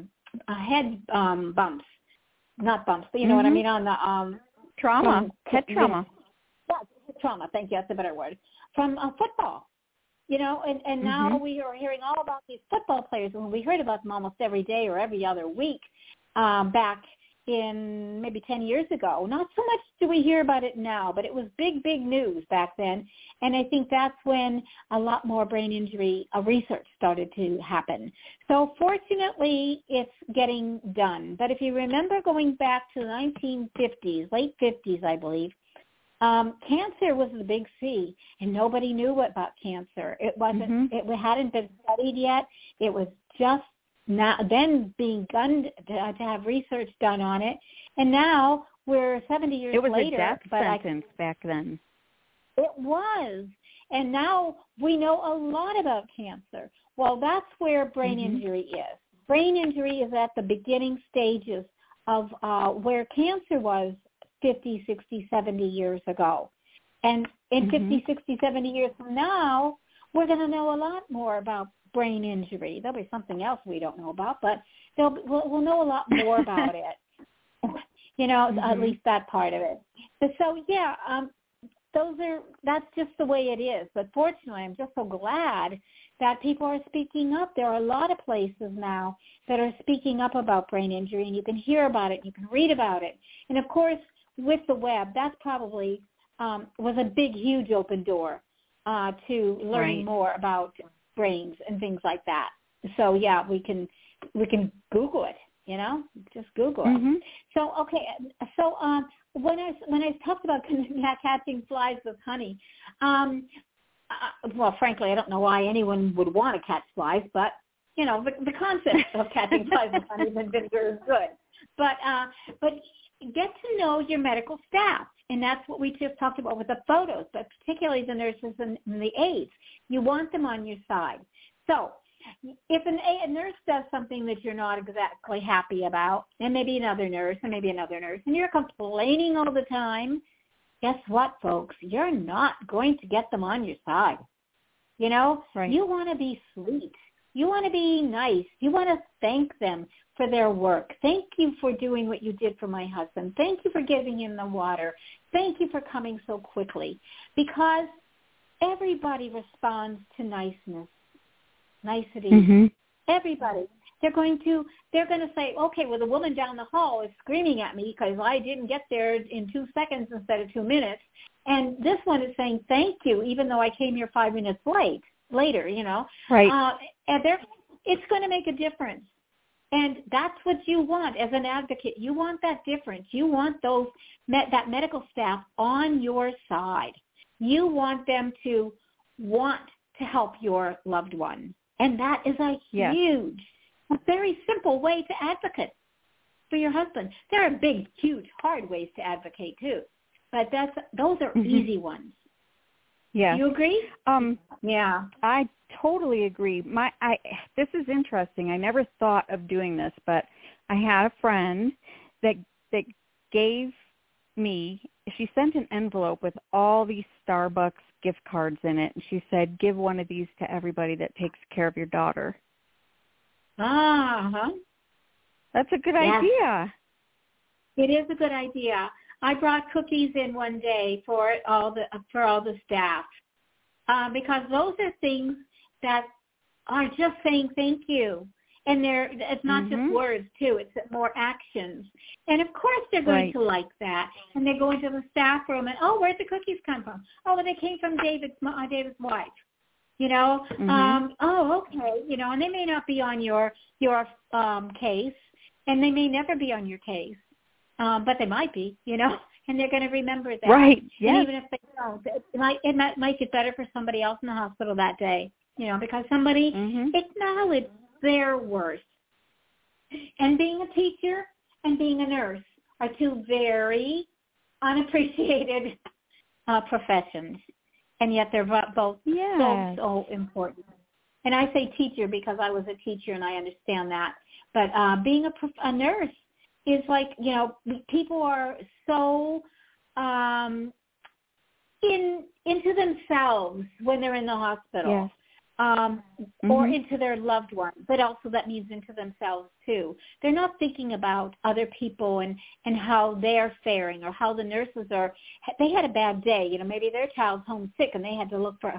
not bumps, but you know what I mean, on the
trauma, head trauma.
Yeah, trauma. Thank you. That's a better word. From football. You know, and now we are hearing all about these football players, and we heard about them almost every day or every other week back in maybe 10 years ago. Not so much do we hear about it now, but it was big news back then. And I think that's when a lot more brain injury research started to happen. So fortunately, it's getting done. But if you remember going back to the 1950s, late 50s, I believe, cancer was the big C, and nobody knew about cancer. It wasn't. It hadn't been studied yet. It was just then being done to have research done on it, and now we're 70 years later.
It was a death sentence back then.
It was, and now we know a lot about cancer. Well, that's where brain injury is. Brain injury is at the beginning stages of where cancer was 50, 60, 70 years ago. And in 50, 60, 70 years from now, we're going to know a lot more about brain injury. There'll be something else we don't know about, but we'll know a lot more about it. You know, at least that part of it. So, yeah, that's just the way it is. But fortunately, I'm just so glad that people are speaking up. There are a lot of places now that are speaking up about brain injury, and you can hear about it, you can read about it. And, of course, with the web, that's probably was a big, huge open door to learning more about brains and things like that. So yeah, we can Google it. You know, just Google it. So okay, so when I talked about catching flies with honey, well, frankly, I don't know why anyone would want to catch flies, but you know, the concept of catching flies with honey and vinegar is good. But get to know your medical staff, and that's what we just talked about with the photos, but particularly the nurses and the aides. You want them on your side. So if a nurse does something that you're not exactly happy about, and maybe another nurse, and you're complaining all the time, guess what, folks? You're not going to get them on your side. You know, you want to be sweet. You want to be nice. You want to thank them for their work. Thank you for doing what you did for my husband. Thank you for giving him the water. Thank you for coming so quickly. Because everybody responds to niceness, nicety. Everybody. They're going to say, okay, well, the woman down the hall is screaming at me because I didn't get there in 2 seconds instead of 2 minutes. And this one is saying thank you, even though I came here 5 minutes later, you know. And it's going to make a difference. And that's what you want as an advocate. You want that difference. You want that medical staff on your side. You want them to want to help your loved one. And that is a a very simple way to advocate for your husband. There are big, huge, hard ways to advocate too. But those are easy ones.
Yeah.
You agree?
Yeah. I totally agree. This is interesting. I never thought of doing this, but I had a friend that gave me, she sent an envelope with all these Starbucks gift cards in it, and she said, give one of these to everybody that takes care of your daughter. That's a good idea.
It is a good idea. I brought cookies in one day for all the staff because those are things that are just saying thank you, and it's not just words too; it's more actions. And of course, they're going to like that, and they go into the staff room and where'd the cookies come from? Oh, well, they came from David's wife. You know, okay, you know, and they may not be on your case, and they may never be on your case. But they might be, you know. and they're going to remember that.
Right. Yes.
And even if they don't, it might get better for somebody else in the hospital that day, because somebody acknowledged their worth. And being a teacher and being a nurse are two very unappreciated professions, and yet they're both so important. And I say teacher because I was a teacher and I understand that. But being a nurse is like, people are so into themselves when they're in the hospital.
Yes.
Or into their loved ones, but also that means into themselves too. They're not thinking about other people and how they're faring or how the nurses are. They had a bad day, maybe their child's homesick and they had to look for,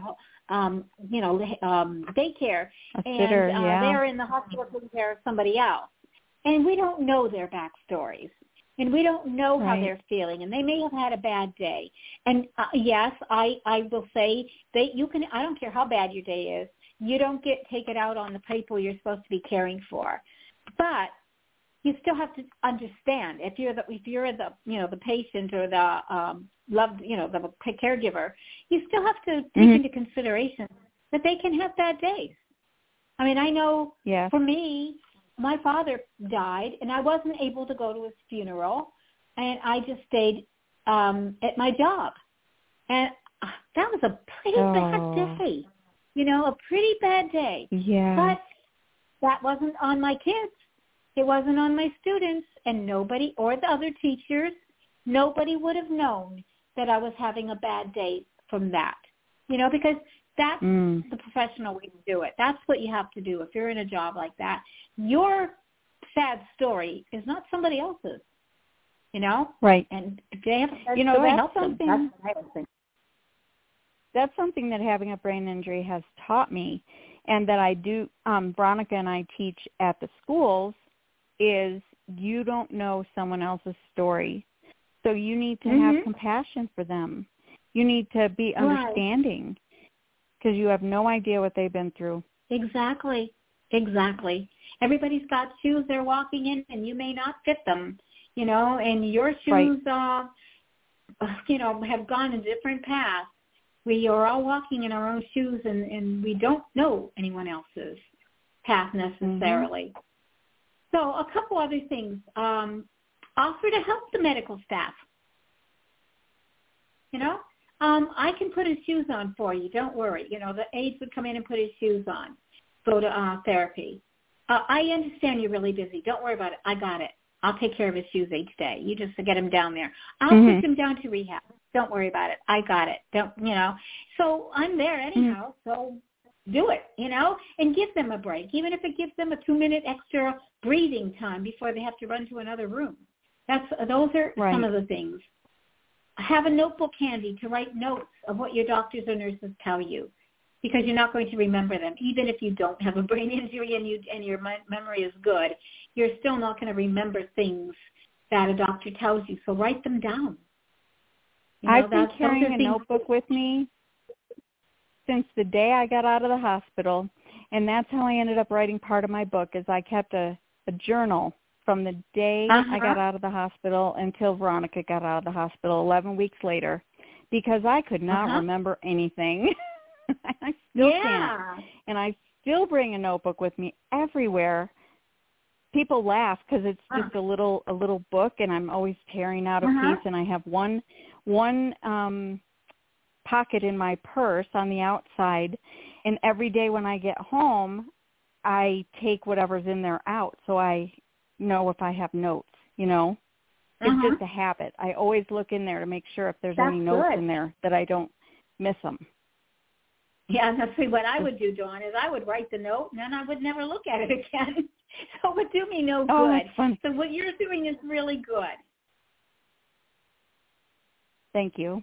daycare, and they're in the hospital taking care of somebody else. And we don't know their backstories. And we don't know how they're feeling, and they may have had a bad day. And yes, I will say I don't care how bad your day is, you don't take it out on the people you're supposed to be caring for. But you still have to understand if you're the the patient or the the caregiver, you still have to take into consideration that they can have bad days. I mean, I know for me, my father died, and I wasn't able to go to his funeral, and I just stayed at my job. And that was a pretty bad day, a pretty bad day.
Yeah.
But that wasn't on my kids. It wasn't on my students, and nobody, or the other teachers, nobody would have known that I was having a bad day from that, because that's the professional way to do it. That's what you have to do if you're in a job like that. Your sad story is not somebody else's,
Right.
And if they have a sad story, help them. That's what I would think.
That's something that having a brain injury has taught me, and that I do, Veronica and I teach at the schools, is you don't know someone else's story. So you need to have compassion for them. You need to be understanding. Because you have no idea what they've been through. Exactly.
Everybody's got shoes they're walking in, and you may not fit them, and your shoes, have gone a different path. We are all walking in our own shoes, and we don't know anyone else's path necessarily. So a couple other things. Offer to help the medical staff. I can put his shoes on for you. Don't worry. The aides would come in and put his shoes on, go to therapy. I understand you're really busy. Don't worry about it. I got it. I'll take care of his shoes each day. You just get him down there. I'll push him down to rehab. Don't worry about it. I got it. So I'm there anyhow. So do it, and give them a break, even if it gives them a 2-minute extra breathing time before they have to run to another room. Those are some of the things. Have a notebook handy to write notes of what your doctors or nurses tell you, because you're not going to remember them. Even if you don't have a brain injury and your memory is good, you're still not going to remember things that a doctor tells you. So write them down.
I've been carrying a notebook with me since the day I got out of the hospital, and that's how I ended up writing part of my book. Is I kept a journal from the day I got out of the hospital until Veronica got out of the hospital 11 weeks later, because I could not remember anything. I still can't. And I still bring a notebook with me everywhere. People laugh because it's just a little book, and I'm always tearing out a piece, and I have one pocket in my purse on the outside, and every day when I get home, I take whatever's in there out, so I know if I have notes, It's just a habit. I always look in there to make sure if there's any notes in there that I don't miss them.
Yeah, that's what I would do, Dawn, is I would write the note, and then I would never look at it again. So it would do me no good.
That's fun.
So what you're doing is really good.
Thank you.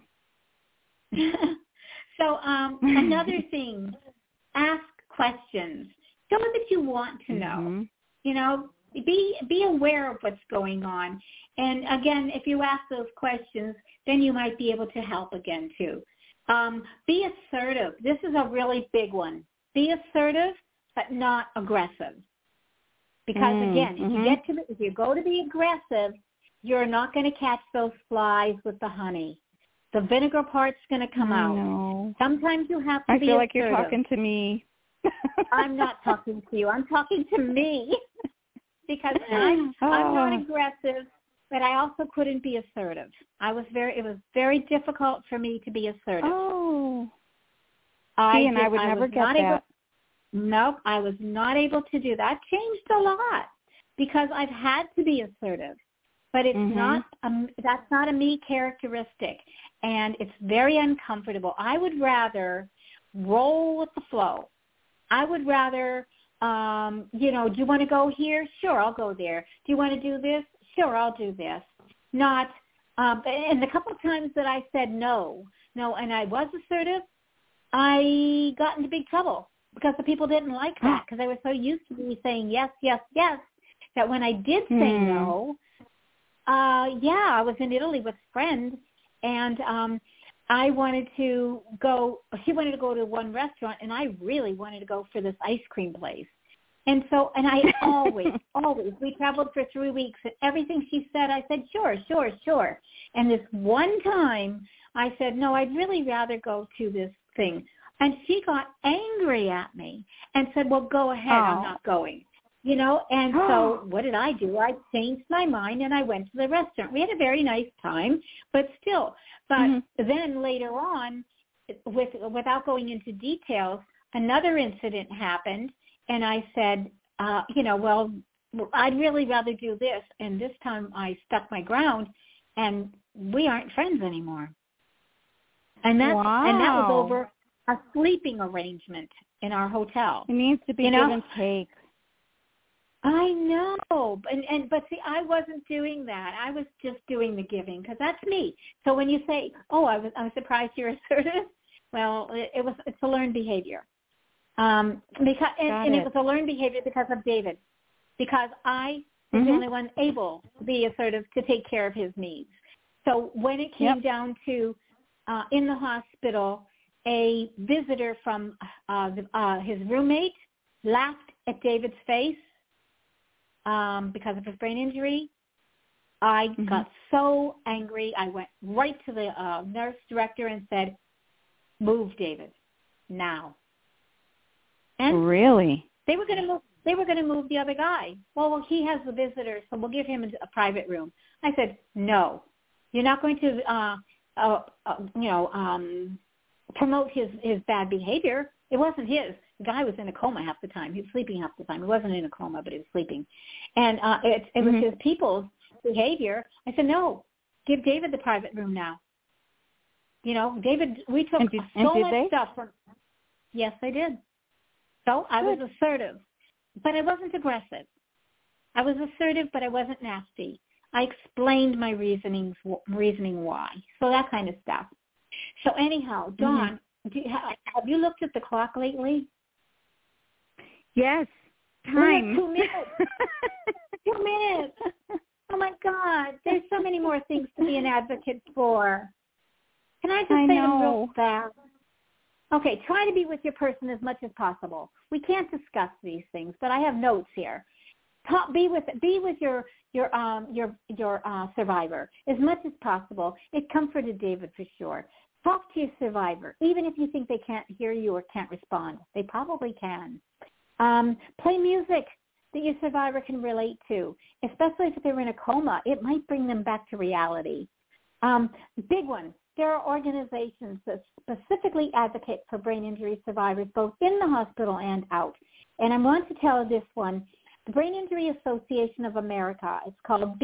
So another thing, ask questions. Show that you want to know. Be aware of what's going on. And again, if you ask those questions, then you might be able to help again too. Be assertive. This is a really big one. Be assertive, but not aggressive. Because again, if you go to be aggressive, you're not going to catch those flies with the honey. The vinegar part's going to come out.
No.
Sometimes you have to
I
be
feel like
assertive.
you're talking to me.
I'm not talking to you. I'm talking to me because I'm not aggressive, but I also couldn't be assertive. It was very difficult for me to be assertive.
Oh. I would never get that.
Nope, I was not able to do that. Changed a lot because I've had to be assertive, but it's not. That's not a me characteristic, and it's very uncomfortable. I would rather roll with the flow. I would rather, do you want to go here? Sure, I'll go there. Do you want to do this? Sure, I'll do this. Not, and the couple of times that I said no, and I was assertive, I got into big trouble because the people didn't like that because they were so used to me saying yes, yes, yes, that when I did say no, I was in Italy with a friend, and she wanted to go to one restaurant, and I really wanted to go for this ice cream place. And I always, we traveled for 3 weeks, and everything she said, I said, sure, sure, sure. And this one time, I said, no, I'd really rather go to this thing. And she got angry at me and said, well, go ahead, I'm not going. And so what did I do? I changed my mind, and I went to the restaurant. We had a very nice time, but still. But then later on, without going into details, another incident happened, and I said, well, I'd really rather do this. And this time I stuck my ground, and we aren't friends anymore. And that was over a sleeping arrangement in our hotel.
It needs to be give and take.
I know, but see, I wasn't doing that. I was just doing the giving because that's me. So when you say, "Oh, I'm surprised you're assertive," well, it's a learned behavior. It was a learned behavior because of David, because I was the only one able to be assertive to take care of his needs. So when it came down to in the hospital, a visitor from his roommate laughed at David's face. Because of his brain injury, I got so angry. I went right to the nurse director and said, "Move, David, now." And
really,
they were going to move. They were going to move the other guy. Well, he has the visitor, so we'll give him a private room. I said, "No, you're not going to, promote his bad behavior. It wasn't his. The guy was in a coma half the time. He was sleeping half the time. He wasn't in a coma, but he was sleeping. And it was his people's behavior. I said, no, give David the private room now. David, we took so much stuff from. Yes, I did. So I was assertive, but I wasn't aggressive. I was assertive, but I wasn't nasty. I explained my reasoning why. So that kind of stuff. So anyhow, Dawn, have you looked at the clock lately?
Yes. Time.
2 minutes. 2 minutes. Oh, my God. There's so many more things to be an advocate for. Can I just say them real fast? Okay, try to be with your person as much as possible. We can't discuss these things, but I have notes here. Be with your survivor as much as possible. It comforted David for sure. Talk to your survivor, even if you think they can't hear you or can't respond. They probably can. Play music that your survivor can relate to, especially if they're in a coma. It might bring them back to reality. Big one. There are organizations that specifically advocate for brain injury survivors, both in the hospital and out. And I want to tell this one, the Brain Injury Association of America. It's called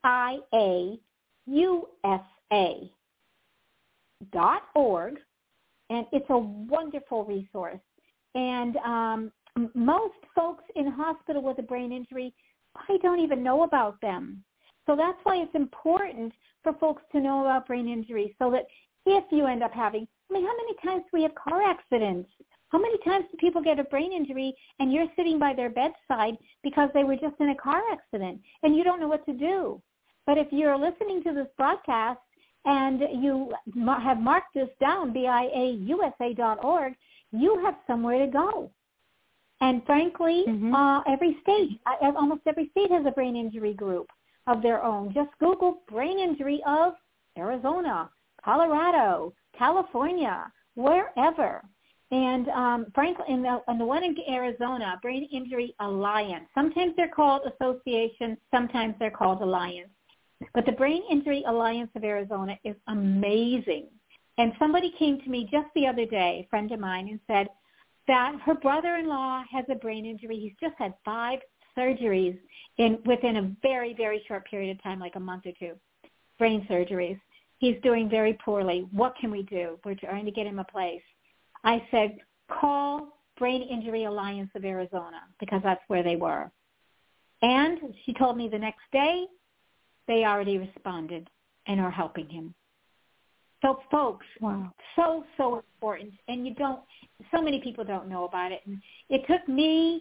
BIAUSA.org, and it's a wonderful resource. And most folks in hospital with a brain injury, I don't even know about them. So that's why it's important for folks to know about brain injury, so that if you end up having, how many times do we have car accidents? How many times do people get a brain injury and you're sitting by their bedside because they were just in a car accident and you don't know what to do? But if you're listening to this broadcast and you have marked this down, BIAUSA.org, you have somewhere to go. And frankly, every state, almost every state has a brain injury group. of their own. Just Google brain injury of Arizona, Colorado, California, wherever. And frankly, in the one in Arizona, Brain Injury Alliance. Sometimes they're called association, sometimes they're called alliance. But the Brain Injury Alliance of Arizona is amazing. And somebody came to me just the other day, a friend of mine, and said that her brother-in-law has a brain injury. He's just had 5 surgeries within a very, very short period of time, like a month or 2, brain surgeries. He's doing very poorly. What can we do? We're trying to get him a place. I said, call Brain Injury Alliance of Arizona, because that's where they were. And she told me the next day they already responded and are helping him. So folks,
wow,
so important. And so many people don't know about it. And it took me,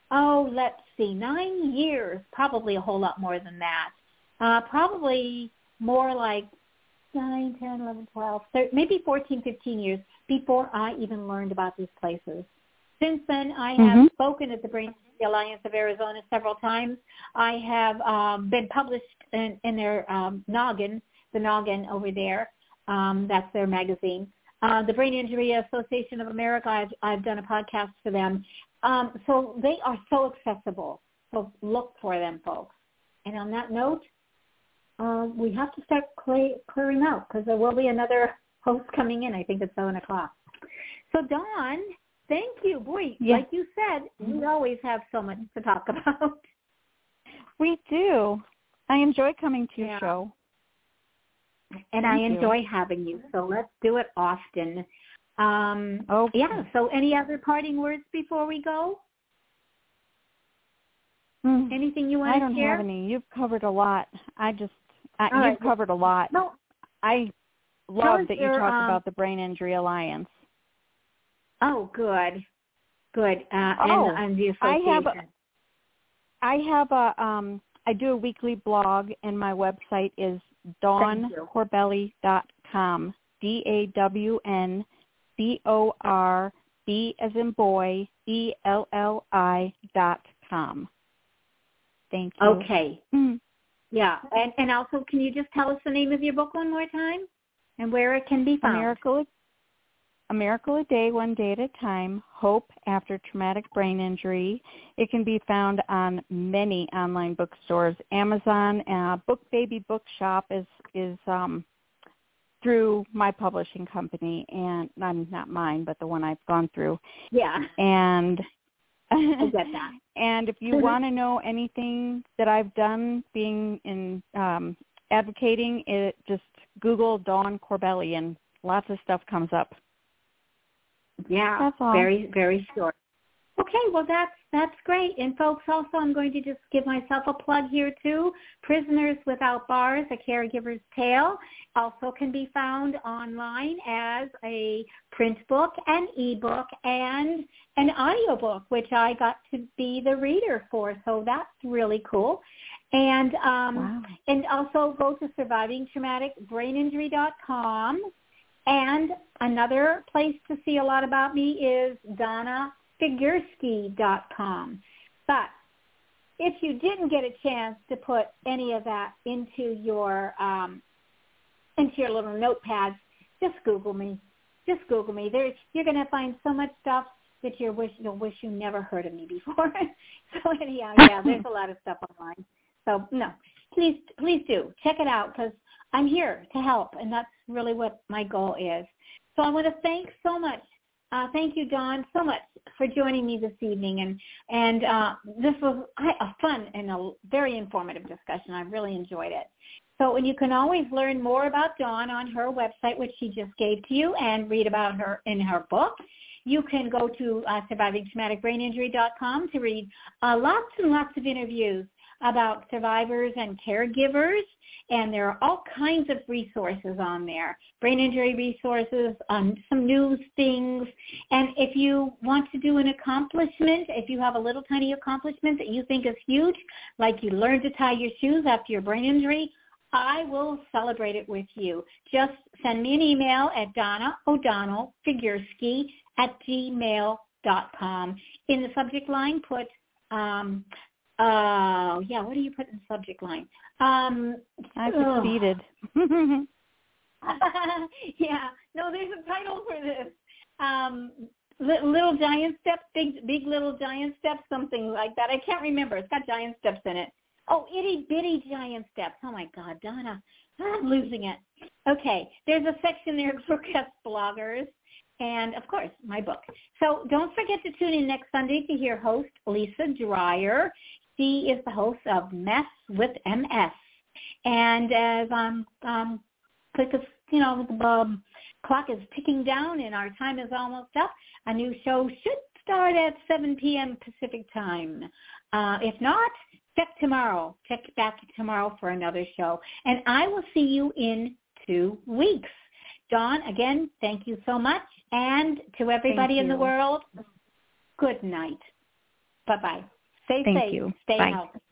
9 years, probably a whole lot more than that. Probably more like 9, 10, 11, 12, 13, maybe 14, 15 years before I even learned about these places. Since then, I have spoken at the Brain Injury Alliance of Arizona several times. I have been published in their Noggin, the Noggin over there. That's their magazine. The Brain Injury Association of America, I've done a podcast for them. So they are so accessible. So look for them, folks. And on that note, we have to start clearing out, because there will be another host coming in. I think it's 7 o'clock. So, Dawn, thank you. Boy, like you said, we always have so much to talk about.
We do. I enjoy coming to your show.
And I enjoy having you. So let's do it often.
Okay.
Yeah, so any other parting words before we go? Anything you want to share?
I don't have any. You've covered a lot. You've covered a lot.
No.
I love that you talked about the Brain Injury Alliance.
Oh, good. And the association.
I do a weekly blog, and my website is DawnCorbelli.com. DAWNCORB as in boy, ELLI.com. Thank you.
Okay. Yeah. And also, can you just tell us the name of your book one more time and where it can be found?
A Miracle a Day, One Day at a Time, Hope After Traumatic Brain Injury. It can be found on many online bookstores. Amazon, Book Baby Bookshop is through my publishing company, and not mine, but the one I've gone through.
Yeah.
And
I get that.
And if you want to know anything that I've done being in advocating, just Google Dawn Corbelli, and lots of stuff comes up.
Yeah,
that's all.
Very, very short. Okay, well, that's great. And, folks, also I'm going to just give myself a plug here, too. Prisoners Without Bars, A Caregiver's Tale, also can be found online as a print book, an e-book, and an audiobook, which I got to be the reader for. So that's really cool. And and also go to survivingtraumaticbraininjury.com. And another place to see a lot about me is DonnaFigurski.com. But if you didn't get a chance to put any of that into your little notepads, just Google me. Just Google me. You're going to find so much stuff that you'll wish you never heard of me before. So anyhow, there's a lot of stuff online. So no, please do check it out, because I'm here to help, and that's really what my goal is. So I want to thank so much. Thank you, Dawn, so much for joining me this evening. And this was a fun and a very informative discussion. I really enjoyed it. So, and you can always learn more about Dawn on her website, which she just gave to you, and read about her in her book. You can go to survivingtraumaticbraininjury.com to read lots and lots of interviews about survivors and caregivers, and there are all kinds of resources on there, brain injury resources, some news things. And if you want to do an accomplishment, if you have a little tiny accomplishment that you think is huge, like you learned to tie your shoes after your brain injury, I will celebrate it with you. Just send me an email at DonnaO'DonnellFigurski@gmail.com. In the subject line, put what do you put in the subject line?
I succeeded.
Yeah. No, there's a title for this. Little giant steps, big little giant steps, something like that. I can't remember. It's got giant steps in it. Oh, itty bitty giant steps. Oh my God, Donna, I'm losing it. Okay, there's a section there for guest bloggers, and of course my book. So don't forget to tune in next Sunday to hear host Lisa Dreyer. She is the host of Mess with MS, and as the clock is ticking down and our time is almost up, a new show should start at 7 p.m. Pacific time. If not, check back tomorrow for another show. And I will see you in 2 weeks. Dawn, again, thank you so much. And to everybody in the world, good night. Bye-bye. Stay safe.
You.
Stay
Bye.
healthy.